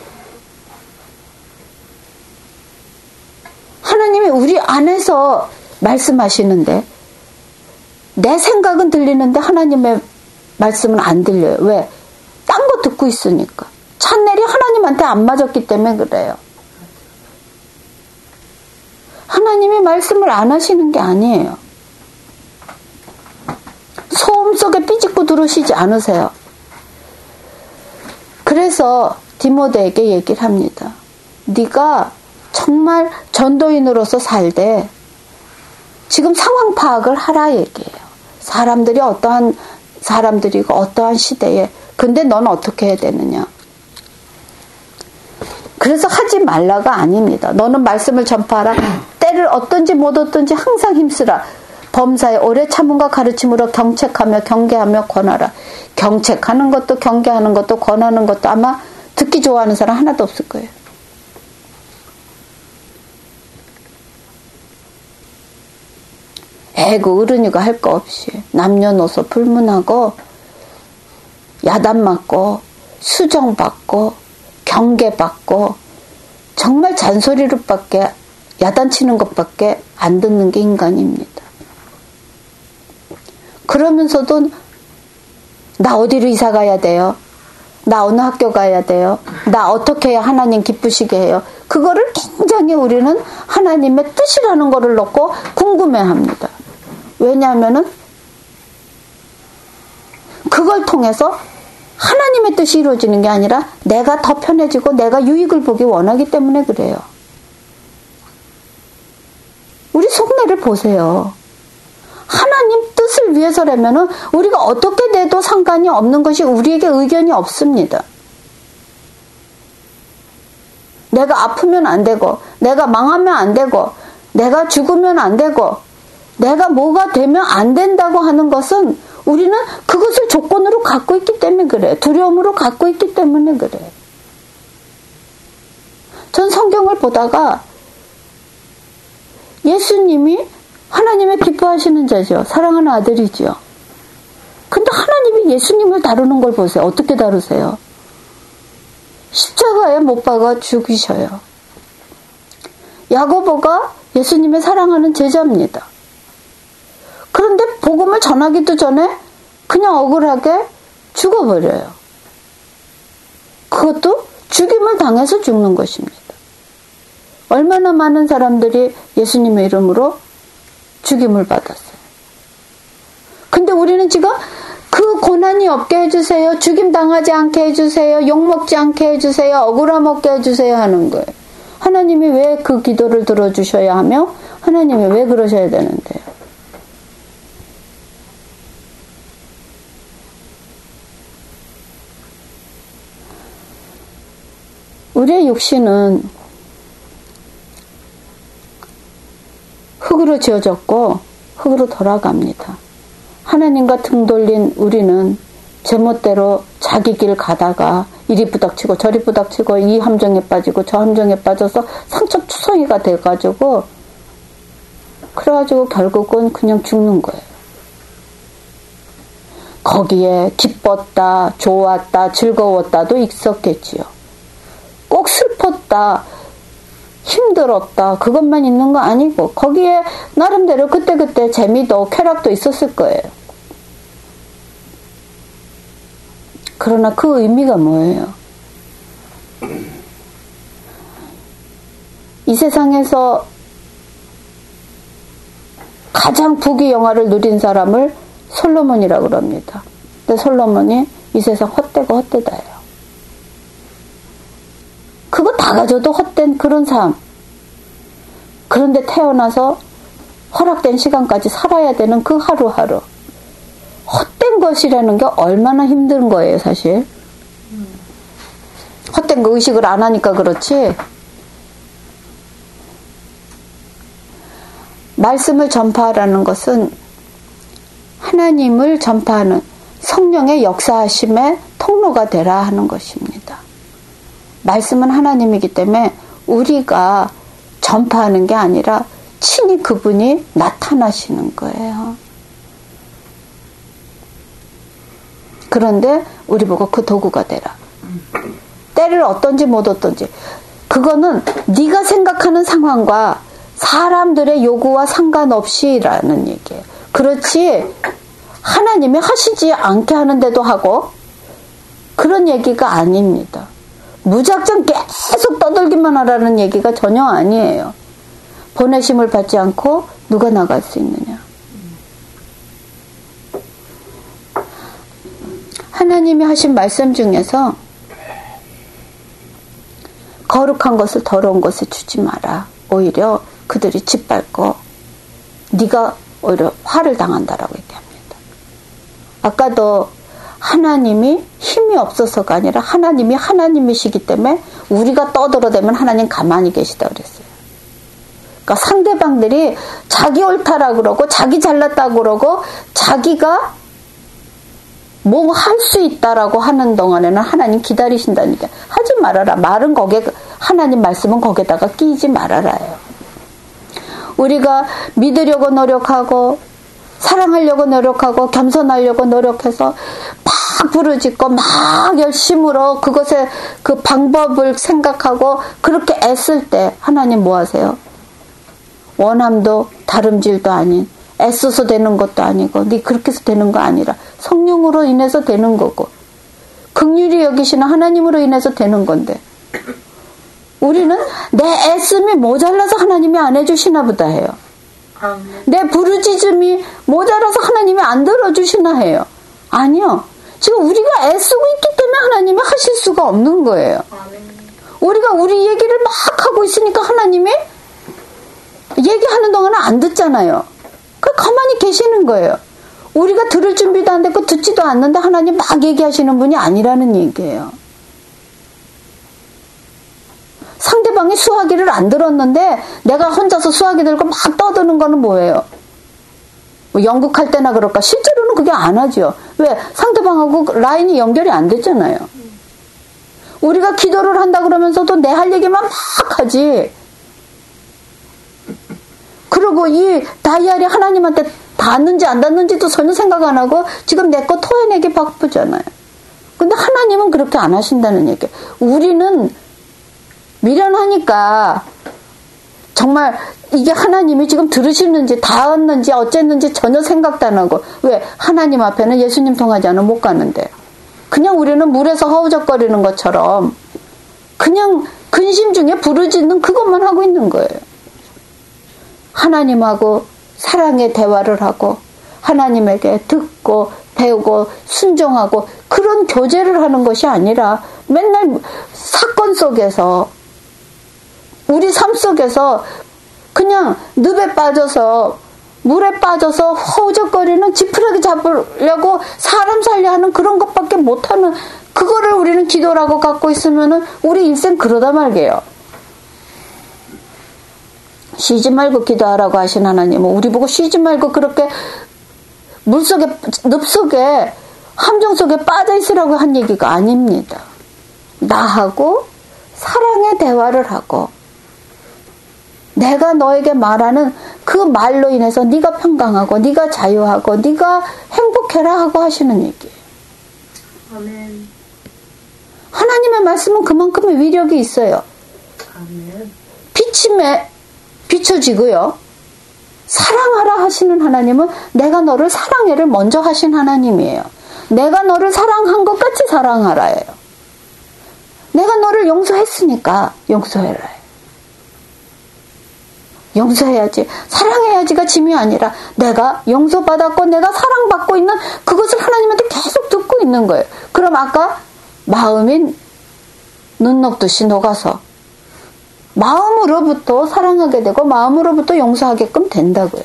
하나님이 우리 안에서 말씀하시는데 내 생각은 들리는데 하나님의 말씀은 안 들려요. 왜? 딴 거 듣고 있으니까. 찬넬이 하나님한테 안 맞았기 때문에 그래요. 하나님이 말씀을 안 하시는 게 아니에요. 소음 속에 삐짓고 들어오시지 않으세요. 그래서 디모데에게 얘기를 합니다. 네가 정말 전도인으로서 살되 지금 상황 파악을 하라 얘기해요. 사람들이 어떠한 사람들이고 어떠한 시대에. 근데 넌 어떻게 해야 되느냐. 그래서 하지 말라가 아닙니다. 너는 말씀을 전파하라. 때를 어떤지 못 어떤지 항상 힘쓰라. 범사에 오래 참음과 가르침으로 경책하며 경계하며 권하라. 경책하는 것도 경계하는 것도 권하는 것도 아마 듣기 좋아하는 사람 하나도 없을 거예요. 애고 어른이고 할 거 없이 남녀노소 불문하고 야단 맞고 수정받고 경계받고 정말 잔소리로밖에 야단치는 것밖에 안 듣는 게 인간입니다. 그러면서도 나 어디로 이사 가야 돼요? 나 어느 학교 가야 돼요? 나 어떻게 해야 하나님 기쁘시게 해요? 그거를 굉장히 우리는 하나님의 뜻이라는 거를 놓고 궁금해합니다. 왜냐하면은 그걸 통해서 하나님의 뜻이 이루어지는 게 아니라 내가 더 편해지고 내가 유익을 보기 원하기 때문에 그래요. 우리 속내를 보세요. 하나님 뜻을 위해서라면은 우리가 어떻게 돼도 상관이 없는 것이 우리에게 의견이 없습니다. 내가 아프면 안 되고 내가 망하면 안 되고 내가 죽으면 안 되고 내가 뭐가 되면 안 된다고 하는 것은 우리는 그것을 조건으로 갖고 있기 때문에 그래요. 두려움으로 갖고 있기 때문에 그래요. 전 성경을 보다가 예수님이 하나님의 기뻐하시는 자죠. 사랑하는 아들이죠. 근데 하나님이 예수님을 다루는 걸 보세요. 어떻게 다루세요? 십자가에 못 박아 죽이셔요. 야고보가 예수님의 사랑하는 제자입니다. 그런데 복음을 전하기도 전에 그냥 억울하게 죽어버려요. 그것도 죽임을 당해서 죽는 것입니다. 얼마나 많은 사람들이 예수님의 이름으로 죽임을 받았어요. 근데 우리는 지금 그 고난이 없게 해주세요. 죽임 당하지 않게 해주세요. 욕먹지 않게 해주세요. 억울함 없게 해주세요 하는 거예요. 하나님이 왜 그 기도를 들어주셔야 하며 하나님이 왜 그러셔야 되는데요. 우리의 육신은 흙으로 지어졌고 흙으로 돌아갑니다. 하나님과 등 돌린 우리는 제멋대로 자기 길 가다가 이리 부닥치고 저리 부닥치고 이 함정에 빠지고 저 함정에 빠져서 상처투성이가 돼가지고 그래가지고 결국은 그냥 죽는 거예요. 거기에 기뻤다, 좋았다, 즐거웠다도 있었겠지요. 꼭 슬펐다, 힘들었다 그것만 있는 거 아니고 거기에 나름대로 그때그때 재미도 쾌락도 있었을 거예요. 그러나 그 의미가 뭐예요? 이 세상에서 가장 부귀 영화를 누린 사람을 솔로몬이라고 그럽니다. 근데 솔로몬이 이 세상 헛되고 헛되다예요. 그거 다 가져도 헛된 그런 삶. 그런데 태어나서 허락된 시간까지 살아야 되는 그 하루하루. 헛된 것이라는 게 얼마나 힘든 거예요, 사실. 헛된 거 의식을 안 하니까 그렇지. 말씀을 전파하라는 것은 하나님을 전파하는 성령의 역사하심의 통로가 되라 하는 것입니다. 말씀은 하나님이기 때문에 우리가 전파하는 게 아니라 친히 그분이 나타나시는 거예요. 그런데 우리 보고 그 도구가 되라. 때를 어떤지 못 어떤지 그거는 네가 생각하는 상황과 사람들의 요구와 상관없이라는 얘기예요. 그렇지 하나님이 하시지 않게 하는데도 하고 그런 얘기가 아닙니다. 무작정 계속 떠들기만 하라는 얘기가 전혀 아니에요. 보내심을 받지 않고 누가 나갈 수 있느냐. 하나님이 하신 말씀 중에서 거룩한 것을 더러운 것을 주지 마라. 오히려 그들이 짓밟고 네가 오히려 화를 당한다라고 얘기합니다. 아까도 하나님이 힘이 없어서가 아니라 하나님이 하나님이시기 때문에 우리가 떠들어대면 하나님 가만히 계시다 그랬어요. 그러니까 상대방들이 자기 옳다라고 그러고 자기 잘났다고 그러고 자기가 뭐 할 수 있다라고 하는 동안에는 하나님 기다리신다니까. 하지 말아라. 말은 거기에 하나님 말씀은 거기에다가 끼지 말아라요. 우리가 믿으려고 노력하고 사랑하려고 노력하고 겸손하려고 노력해서 막 부르짖고 막 열심으로 그것의 그 방법을 생각하고 그렇게 애쓸 때 하나님 뭐 하세요? 원함도 다름질도 아닌 애써서 되는 것도 아니고 네 그렇게 해서 되는 거 아니라 성령으로 인해서 되는 거고 긍휼히 여기시는 하나님으로 인해서 되는 건데 우리는 내 애씀이 모자라서 하나님이 안 해주시나 보다 해요. 내 부르짖음이 모자라서 하나님이 안 들어주시나 해요. 아니요. 지금 우리가 애쓰고 있기 때문에 하나님이 하실 수가 없는 거예요. 우리가 우리 얘기를 막 하고 있으니까 하나님이 얘기하는 동안은 안 듣잖아요. 그 가만히 계시는 거예요. 우리가 들을 준비도 안 됐고 듣지도 않는데 하나님 막 얘기하시는 분이 아니라는 얘기예요. 상대방이 수화기를 안 들었는데 내가 혼자서 수화기 들고 막 떠드는 거는 뭐예요? 뭐 연극할 때나 그럴까? 실제로는 그게 안 하죠. 왜? 상대방하고 라인이 연결이 안 됐잖아요. 우리가 기도를 한다 그러면서도 내 할 얘기만 막 하지. 그리고 이 다이아리 하나님한테 닿는지 안 닿는지도 전혀 생각 안 하고 지금 내 거 토해내기 바쁘잖아요. 근데 하나님은 그렇게 안 하신다는 얘기예요. 우리는 미련하니까 정말 이게 하나님이 지금 들으시는지 닿았는지 어쨌는지 전혀 생각도 안 하고 왜? 하나님 앞에는 예수님 통하지 않으면 못 가는데 그냥 우리는 물에서 허우적거리는 것처럼 그냥 근심 중에 부르짖는 그것만 하고 있는 거예요. 하나님하고 사랑의 대화를 하고 하나님에게 듣고 배우고 순종하고 그런 교제를 하는 것이 아니라 맨날 사건 속에서 우리 삶 속에서 그냥 늪에 빠져서 물에 빠져서 허우적거리는 지푸라기 잡으려고 사람 살려 하는 그런 것밖에 못하는 그거를 우리는 기도라고 갖고 있으면은 우리 인생 그러다 말게요. 쉬지 말고 기도하라고 하신 하나님은 우리 보고 쉬지 말고 그렇게 물속에 늪 속에 함정 속에 빠져 있으라고 한 얘기가 아닙니다. 나하고 사랑의 대화를 하고 내가 너에게 말하는 그 말로 인해서 네가 평강하고 네가 자유하고 네가 행복해라 하고 하시는 얘기예요. 아멘. 하나님의 말씀은 그만큼의 위력이 있어요. 아멘. 빛이 비춰지고요. 사랑하라 하시는 하나님은 내가 너를 사랑해를 먼저 하신 하나님이에요. 내가 너를 사랑한 것 같이 사랑하라예요. 내가 너를 용서했으니까 용서해라. 용서해야지, 사랑해야지가 짐이 아니라 내가 용서받았고 내가 사랑받고 있는 그것을 하나님한테 계속 듣고 있는 거예요. 그럼 아까 마음이 눈 녹듯이 녹아서 마음으로부터 사랑하게 되고 마음으로부터 용서하게끔 된다고요.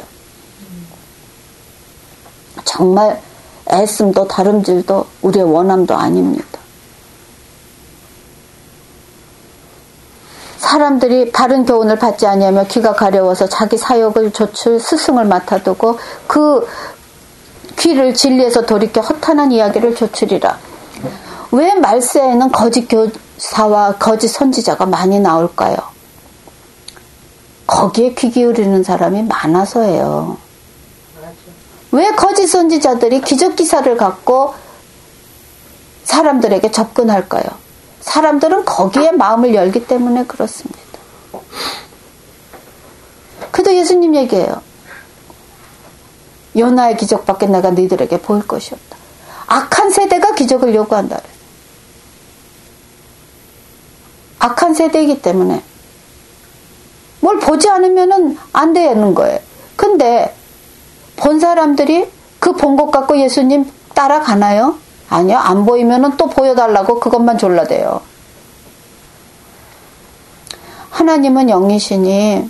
정말 애씀도 다름질도 우리의 원함도 아닙니다. 사람들이 바른 교훈을 받지 아니하며 귀가 가려워서 자기 사역을 조출 스승을 맡아두고 그 귀를 진리에서 돌이켜 허탄한 이야기를 조출이라. 왜 말세에는 거짓 교사와 거짓 선지자가 많이 나올까요? 거기에 귀 기울이는 사람이 많아서예요. 왜 거짓 선지자들이 기적 기사를 갖고 사람들에게 접근할까요? 사람들은 거기에 마음을 열기 때문에 그렇습니다. 그래도 예수님 얘기해요. 요나의 기적밖에 내가 너희들에게 보일 것이 없다. 악한 세대가 기적을 요구한다. 악한 세대이기 때문에 뭘 보지 않으면은 안 되는 거예요. 근데 본 사람들이 그 본 것 갖고 예수님 따라가나요? 아니요. 안 보이면은 또 보여달라고 그것만 졸라대요. 하나님은 영이시니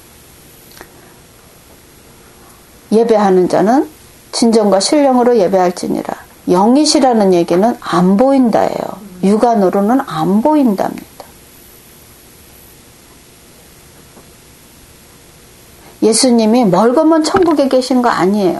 예배하는 자는 진정과 신령으로 예배할지니라. 영이시라는 얘기는 안 보인다예요. 육안으로는 안 보인답니다. 예수님이 멀거먼 천국에 계신 거 아니에요.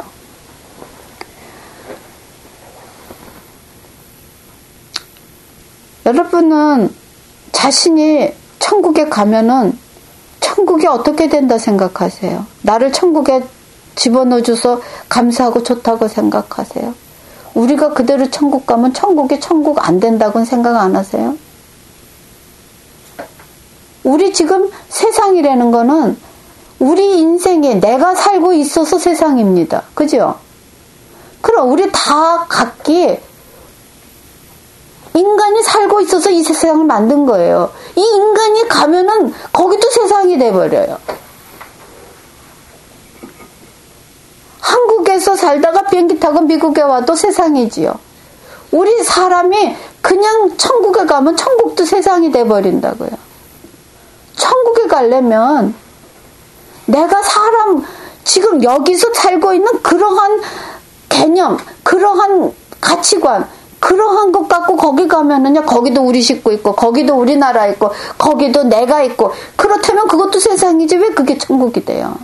여러분은 자신이 천국에 가면은 천국이 어떻게 된다 생각하세요? 나를 천국에 집어넣어줘서 감사하고 좋다고 생각하세요? 우리가 그대로 천국 가면 천국이 천국 안 된다고는 생각 안 하세요? 우리 지금 세상이라는 거는 우리 인생에 내가 살고 있어서 세상입니다. 그죠? 그럼 우리 다 각기 인간이 살고 있어서 이 세상을 만든 거예요. 이 인간이 가면은 거기도 세상이 돼버려요. 한국에서 살다가 비행기 타고 미국에 와도 세상이지요. 우리 사람이 그냥 천국에 가면 천국도 세상이 돼버린다고요. 천국에 가려면 내가 사람 지금 여기서 살고 있는 그러한 개념, 그러한 가치관, 그러한 것 갖고 거기 가면은요, 거기도 우리 식구 있고, 거기도 우리나라 있고, 거기도 내가 있고, 그렇다면 그것도 세상이지 왜 그게 천국이 돼요?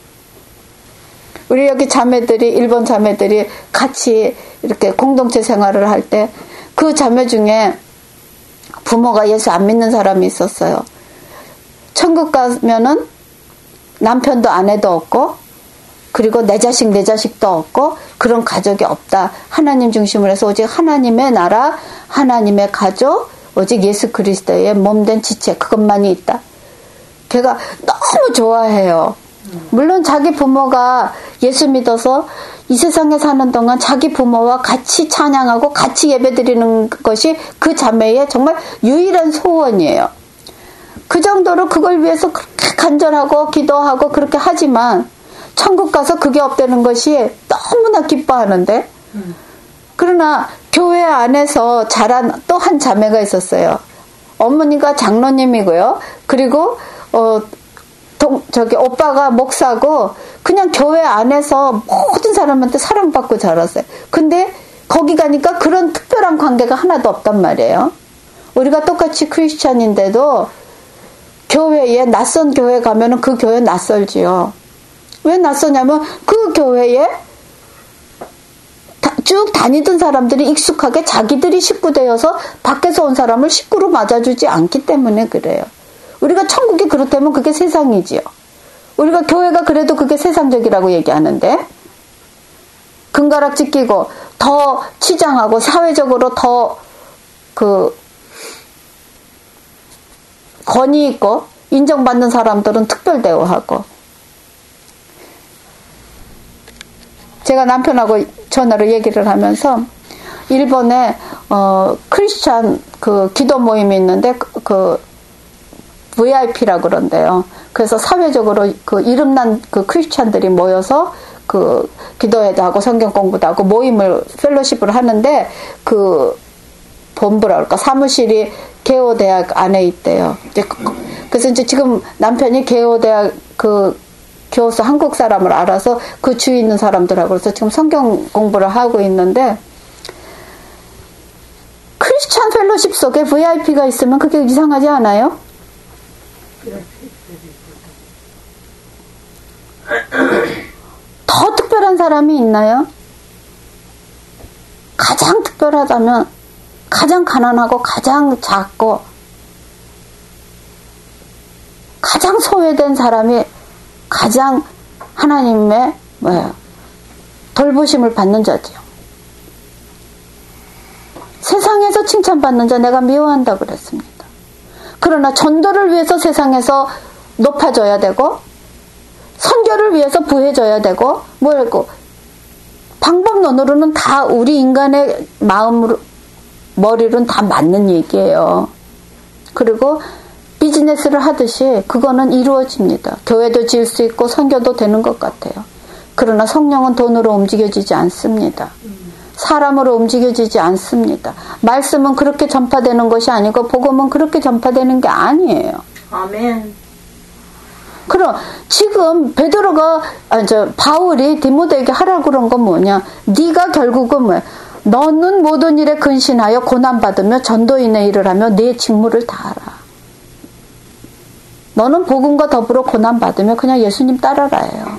우리 여기 자매들이, 일본 자매들이 같이 이렇게 공동체 생활을 할 때, 그 자매 중에 부모가 예수 안 믿는 사람이 있었어요. 천국 가면은 남편도 아내도 없고, 그리고 내 자식 내 자식도 없고 그런 가족이 없다. 하나님 중심으로 해서 오직 하나님의 나라, 하나님의 가족, 오직 예수 그리스도의 몸된 지체 그것만이 있다. 걔가 너무 좋아해요. 물론 자기 부모가 예수 믿어서 이 세상에 사는 동안 자기 부모와 같이 찬양하고 같이 예배드리는 것이 그 자매의 정말 유일한 소원이에요. 그 정도로 그걸 위해서 그렇게 간절하고 기도하고 그렇게 하지만 천국 가서 그게 없다는 것이 너무나 기뻐하는데 그러나 교회 안에서 자란 또 한 자매가 있었어요. 어머니가 장로님이고요. 그리고 어 동, 저기 오빠가 목사고 그냥 교회 안에서 모든 사람한테 사랑받고 자랐어요. 근데 거기 가니까 그런 특별한 관계가 하나도 없단 말이에요. 우리가 똑같이 크리스찬인데도 교회에 낯선 교회 가면은 그 교회 낯설지요. 왜 낯서냐면 그 교회에 쭉 다니던 사람들이 익숙하게 자기들이 식구 되어서 밖에서 온 사람을 식구로 맞아주지 않기 때문에 그래요. 우리가 천국이 그렇다면 그게 세상이지요. 우리가 교회가 그래도 그게 세상적이라고 얘기하는데 금가락지 끼고 더 치장하고 사회적으로 더 그 권위 있고 인정받는 사람들은 특별 대우하고 제가 남편하고 전화로 얘기를 하면서 일본에 어 크리스찬 그 기도 모임이 있는데 그, 그 브이아이피라고 그런데요. 그래서 사회적으로 그 이름난 그 크리스찬들이 모여서 그 기도회도 하고 성경 공부도 하고 모임을 펠로십을 하는데 그 본부라 그럴까 사무실이 개오 대학 안에 있대요. 그래서 이제 지금 남편이 개오 대학 그 교수 한국 사람을 알아서 그 주위에 있는 사람들하고 그래서 지금 성경 공부를 하고 있는데 크리스찬 펠로십 속에 브이아이피가 있으면 그게 이상하지 않아요? 더 특별한 사람이 있나요? 가장 특별하다면 가장 가난하고 가장 작고 가장 소외된 사람이 가장 하나님의 뭐예요? 돌보심을 받는 자지요. 세상에서 칭찬받는 자 내가 미워한다고 그랬습니다. 그러나 전도를 위해서 세상에서 높아져야 되고 선교를 위해서 부해져야 되고 뭐고 방법론으로는 다 우리 인간의 마음으로 머리로는 다 맞는 얘기예요. 그리고 비즈니스를 하듯이 그거는 이루어집니다. 교회도 지을 수 있고 선교도 되는 것 같아요. 그러나 성령은 돈으로 움직여지지 않습니다. 사람으로 움직여지지 않습니다. 말씀은 그렇게 전파되는 것이 아니고 복음은 그렇게 전파되는 게 아니에요. 아멘. 그럼 지금 베드로가 아, 저 바울이 디모데에게 하라고 그런 건 뭐냐? 네가 결국은 뭐야? 너는 모든 일에 근신하여 고난받으며 전도인의 일을 하며 네 직무를 다하라. 너는 복음과 더불어 고난받으며 그냥 예수님 따라라예요.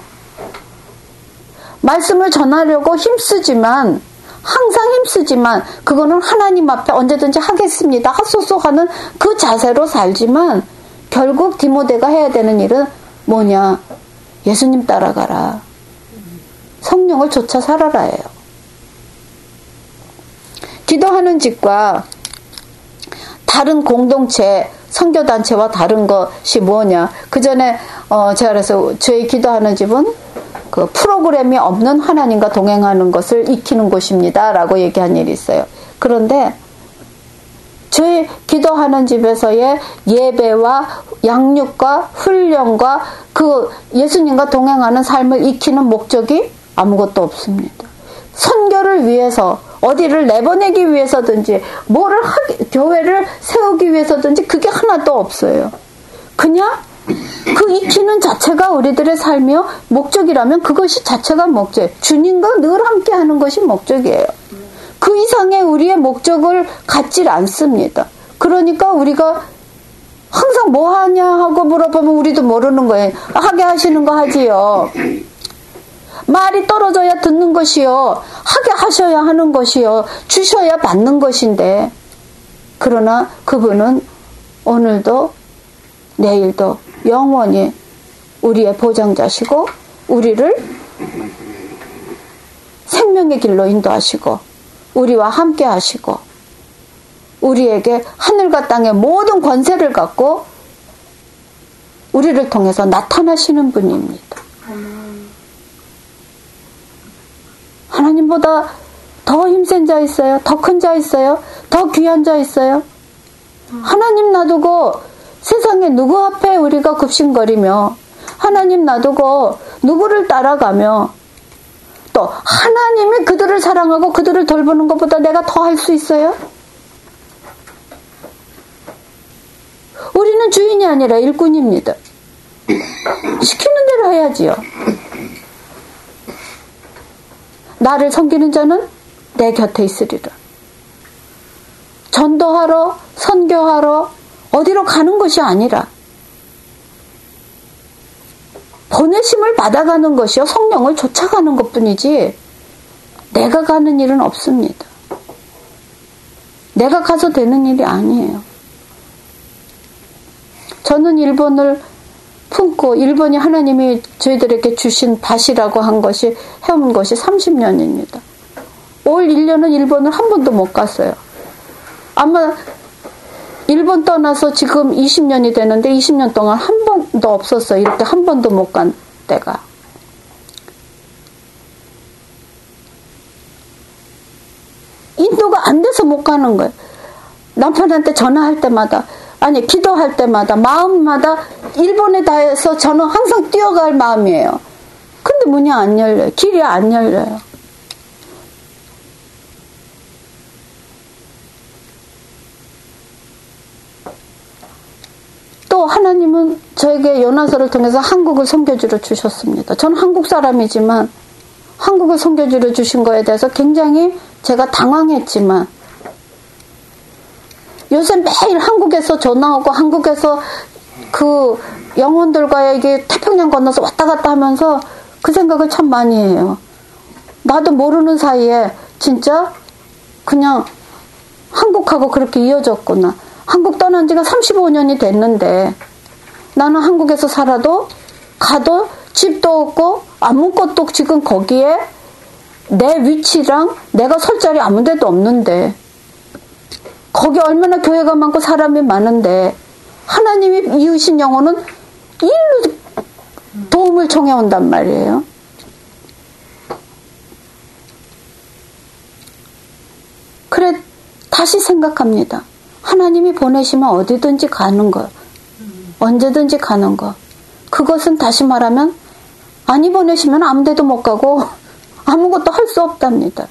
말씀을 전하려고 힘쓰지만 항상 힘쓰지만 그거는 하나님 앞에 언제든지 하겠습니다. 하소서 하는 그 자세로 살지만 결국 디모데가 해야 되는 일은 뭐냐? 예수님 따라가라. 성령을 쫓아 살아라예요. 기도하는 집과 다른 공동체, 선교단체와 다른 것이 뭐냐? 그 전에 어 제가 그래서 저희 기도하는 집은 그 프로그램이 없는 하나님과 동행하는 것을 익히는 곳입니다라고 얘기한 일이 있어요. 그런데 저희 기도하는 집에서의 예배와 양육과 훈련과 그 예수님과 동행하는 삶을 익히는 목적이 아무것도 없습니다. 선교를 위해서 어디를 내보내기 위해서든지 뭐를 하기, 교회를 세우기 위해서든지 그게 하나도 없어요. 그냥 그 익히는 자체가 우리들의 삶이요 목적이라면 그것이 자체가 목적. 주님과 늘 함께하는 것이 목적이에요. 그 이상의 우리의 목적을 갖질 않습니다. 그러니까 우리가 항상 뭐 하냐 하고 물어보면 우리도 모르는 거예요. 하게 하시는 거 하지요. 말이 떨어져야 듣는 것이요. 하게 하셔야 하는 것이요. 주셔야 받는 것인데 그러나 그분은 오늘도 내일도 영원히 우리의 보장자시고 우리를 생명의 길로 인도하시고 우리와 함께 하시고 우리에게 하늘과 땅의 모든 권세를 갖고 우리를 통해서 나타나시는 분입니다. 하나님보다 더 힘센 자 있어요? 더 큰 자 있어요? 더 귀한 자 있어요? 하나님 놔두고 세상에 누구 앞에 우리가 굽신거리며 하나님 놔두고 누구를 따라가며 또 하나님이 그들을 사랑하고 그들을 돌보는 것보다 내가 더 할 수 있어요? 우리는 주인이 아니라 일꾼입니다. 시키는 대로 해야지요. 나를 섬기는 자는 내 곁에 있으리라. 전도하러, 선교하러 어디로 가는 것이 아니라 보내심을 받아가는 것이요, 성령을 쫓아가는 것뿐이지 내가 가는 일은 없습니다. 내가 가서 되는 일이 아니에요. 저는 일본을 품고 일본이 하나님이 저희들에게 주신 밭이라고 한 것이 해온 것이 삼십 년입니다. 올 일 년은 일본을 한 번도 못 갔어요. 아마 일본 떠나서 지금 이십 년이 되는데 이십 년 동안 한 번도 없었어요. 이렇게 한 번도 못 간 때가. 인도가 안 돼서 못 가는 거예요. 남편한테 전화할 때마다, 아니 기도할 때마다 마음마다 일본에 닿아서 저는 항상 뛰어갈 마음이에요. 근데 문이 안 열려요. 길이 안 열려요. 또 하나님은 저에게 요나서를 통해서 한국을 섬겨주러 주셨습니다. 저는 한국 사람이지만 한국을 섬겨주러 주신 거에 대해서 굉장히 제가 당황했지만 요새 매일 한국에서 전화 오고 한국에서 그 영혼들과의 이게 태평양 건너서 왔다 갔다 하면서 그 생각을 참 많이 해요. 나도 모르는 사이에 진짜 그냥 한국하고 그렇게 이어졌구나. 한국 떠난 지가 삼십오 년이 됐는데 나는 한국에서 살아도 가도 집도 없고 아무것도 지금 거기에 내 위치랑 내가 설 자리 아무 데도 없는데 거기 얼마나 교회가 많고 사람이 많은데 하나님이 이으신 영혼은 일로 도움을 청해온단 말이에요. 그래 다시 생각합니다. 하나님이 보내시면 어디든지 가는 거, 언제든지 가는 거. 그것은 다시 말하면 아니 보내시면 아무 데도 못 가고 아무것도 할 수 없답니다.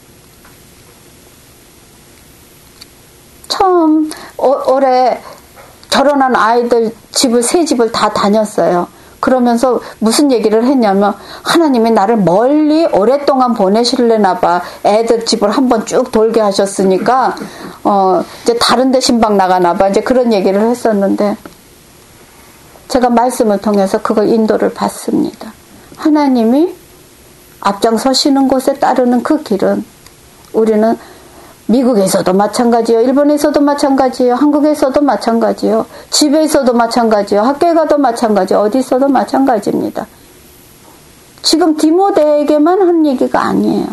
처음 올해 결혼한 아이들 집을 세 집을 다 다녔어요. 그러면서 무슨 얘기를 했냐면 하나님이 나를 멀리 오랫동안 보내실래나 봐. 애들 집을 한번 쭉 돌게 하셨으니까 어 이제 다른 데 신방 나가나 봐. 이제 그런 얘기를 했었는데 제가 말씀을 통해서 그걸 인도를 받습니다. 하나님이 앞장서시는 곳에 따르는 그 길은 우리는 미국에서도 마찬가지요. 일본에서도 마찬가지요. 한국에서도 마찬가지요. 집에서도 마찬가지요. 학교에 가도 마찬가지요. 어디 있어도 마찬가지입니다. 지금 디모데에게만 한 얘기가 아니에요.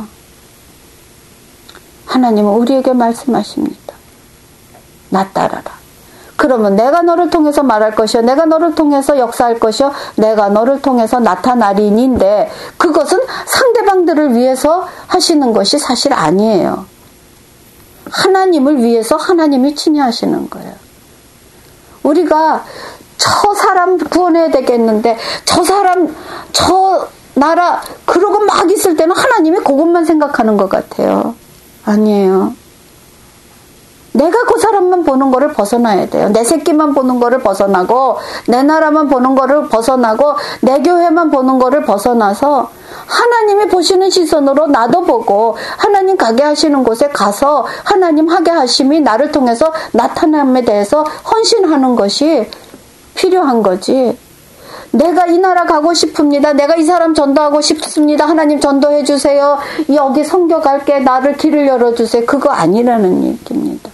하나님은 우리에게 말씀하십니다. 나 따라라. 그러면 내가 너를 통해서 말할 것이요. 내가 너를 통해서 역사할 것이요. 내가 너를 통해서 나타나리니인데 그것은 상대방들을 위해서 하시는 것이 사실 아니에요. 하나님을 위해서 하나님이 친히 하시는 거예요. 우리가 저 사람 구원해야 되겠는데 저 사람 저 나라 그러고 막 있을 때는 하나님이 그것만 생각하는 것 같아요. 아니에요. 내가 그 사람만 보는 거를 벗어나야 돼요. 내 새끼만 보는 거를 벗어나고 내 나라만 보는 거를 벗어나고 내 교회만 보는 거를 벗어나서 하나님이 보시는 시선으로 나도 보고 하나님 가게 하시는 곳에 가서 하나님 하게 하심이 나를 통해서 나타남에 대해서 헌신하는 것이 필요한 거지. 내가 이 나라 가고 싶습니다. 내가 이 사람 전도하고 싶습니다. 하나님 전도해 주세요. 여기 선교 갈게. 나를 길을 열어주세요. 그거 아니라는 얘기입니다.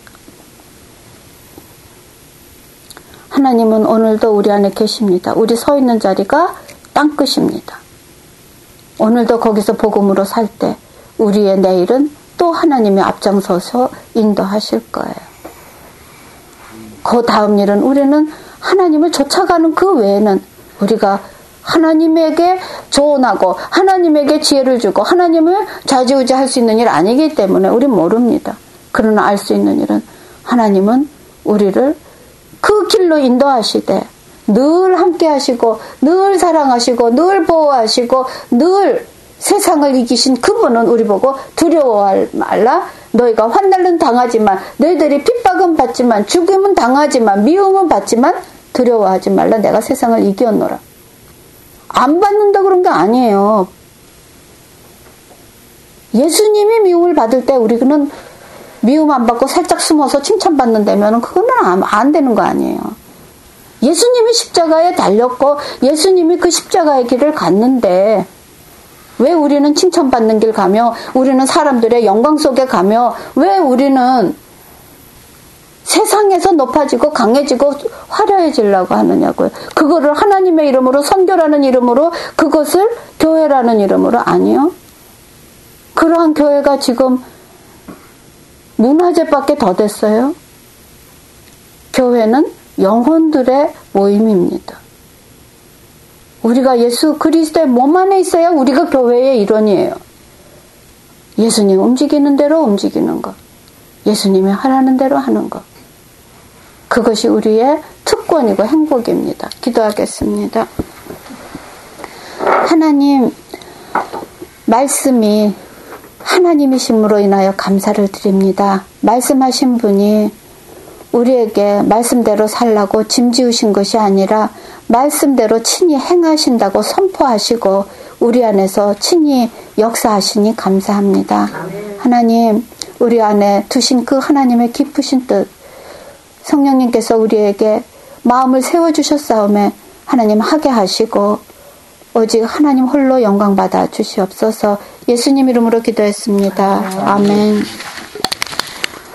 하나님은 오늘도 우리 안에 계십니다. 우리 서 있는 자리가 땅끝입니다. 오늘도 거기서 복음으로 살 때 우리의 내일은 또 하나님이 앞장서서 인도하실 거예요. 그 다음 일은 우리는 하나님을 쫓아가는 그 외에는 우리가 하나님에게 조언하고 하나님에게 지혜를 주고 하나님을 좌지우지할 수 있는 일 아니기 때문에 우린 모릅니다. 그러나 알 수 있는 일은 하나님은 우리를 그 길로 인도하시되 늘 함께 하시고 늘 사랑하시고 늘 보호하시고 늘 세상을 이기신 그분은 우리 보고 두려워할 말라. 너희가 환난은 당하지만 너희들이 핍박은 받지만 죽음은 당하지만 미움은 받지만 두려워하지 말라. 내가 세상을 이겼노라. 안 받는다 그런 게 아니에요. 예수님이 미움을 받을 때 우리는 미움 안 받고 살짝 숨어서 칭찬받는다면 그거는 안 되는 거 아니에요. 예수님이 십자가에 달렸고 예수님이 그 십자가의 길을 갔는데 왜 우리는 칭찬받는 길 가며 우리는 사람들의 영광 속에 가며 왜 우리는 세상에서 높아지고 강해지고 화려해지려고 하느냐고요. 그거를 하나님의 이름으로 선교라는 이름으로 그것을 교회라는 이름으로 아니요. 그러한 교회가 지금 문화재밖에 더 됐어요. 교회는 영혼들의 모임입니다. 우리가 예수 그리스도의 몸 안에 있어야 우리가 교회의 일원이에요. 예수님 움직이는 대로 움직이는 것. 예수님이 하라는 대로 하는 것. 그것이 우리의 특권이고 행복입니다. 기도하겠습니다. 하나님, 말씀이 하나님이심으로 인하여 감사를 드립니다. 말씀하신 분이 우리에게 말씀대로 살라고 짐지으신 것이 아니라 말씀대로 친히 행하신다고 선포하시고 우리 안에서 친히 역사하시니 감사합니다. 하나님, 우리 안에 두신 그 하나님의 깊으신 뜻, 성령님께서 우리에게 마음을 세워주셨사오매 하나님 하게 하시고 오직 하나님 홀로 영광받아 주시옵소서. 예수님 이름으로 기도했습니다. 아멘.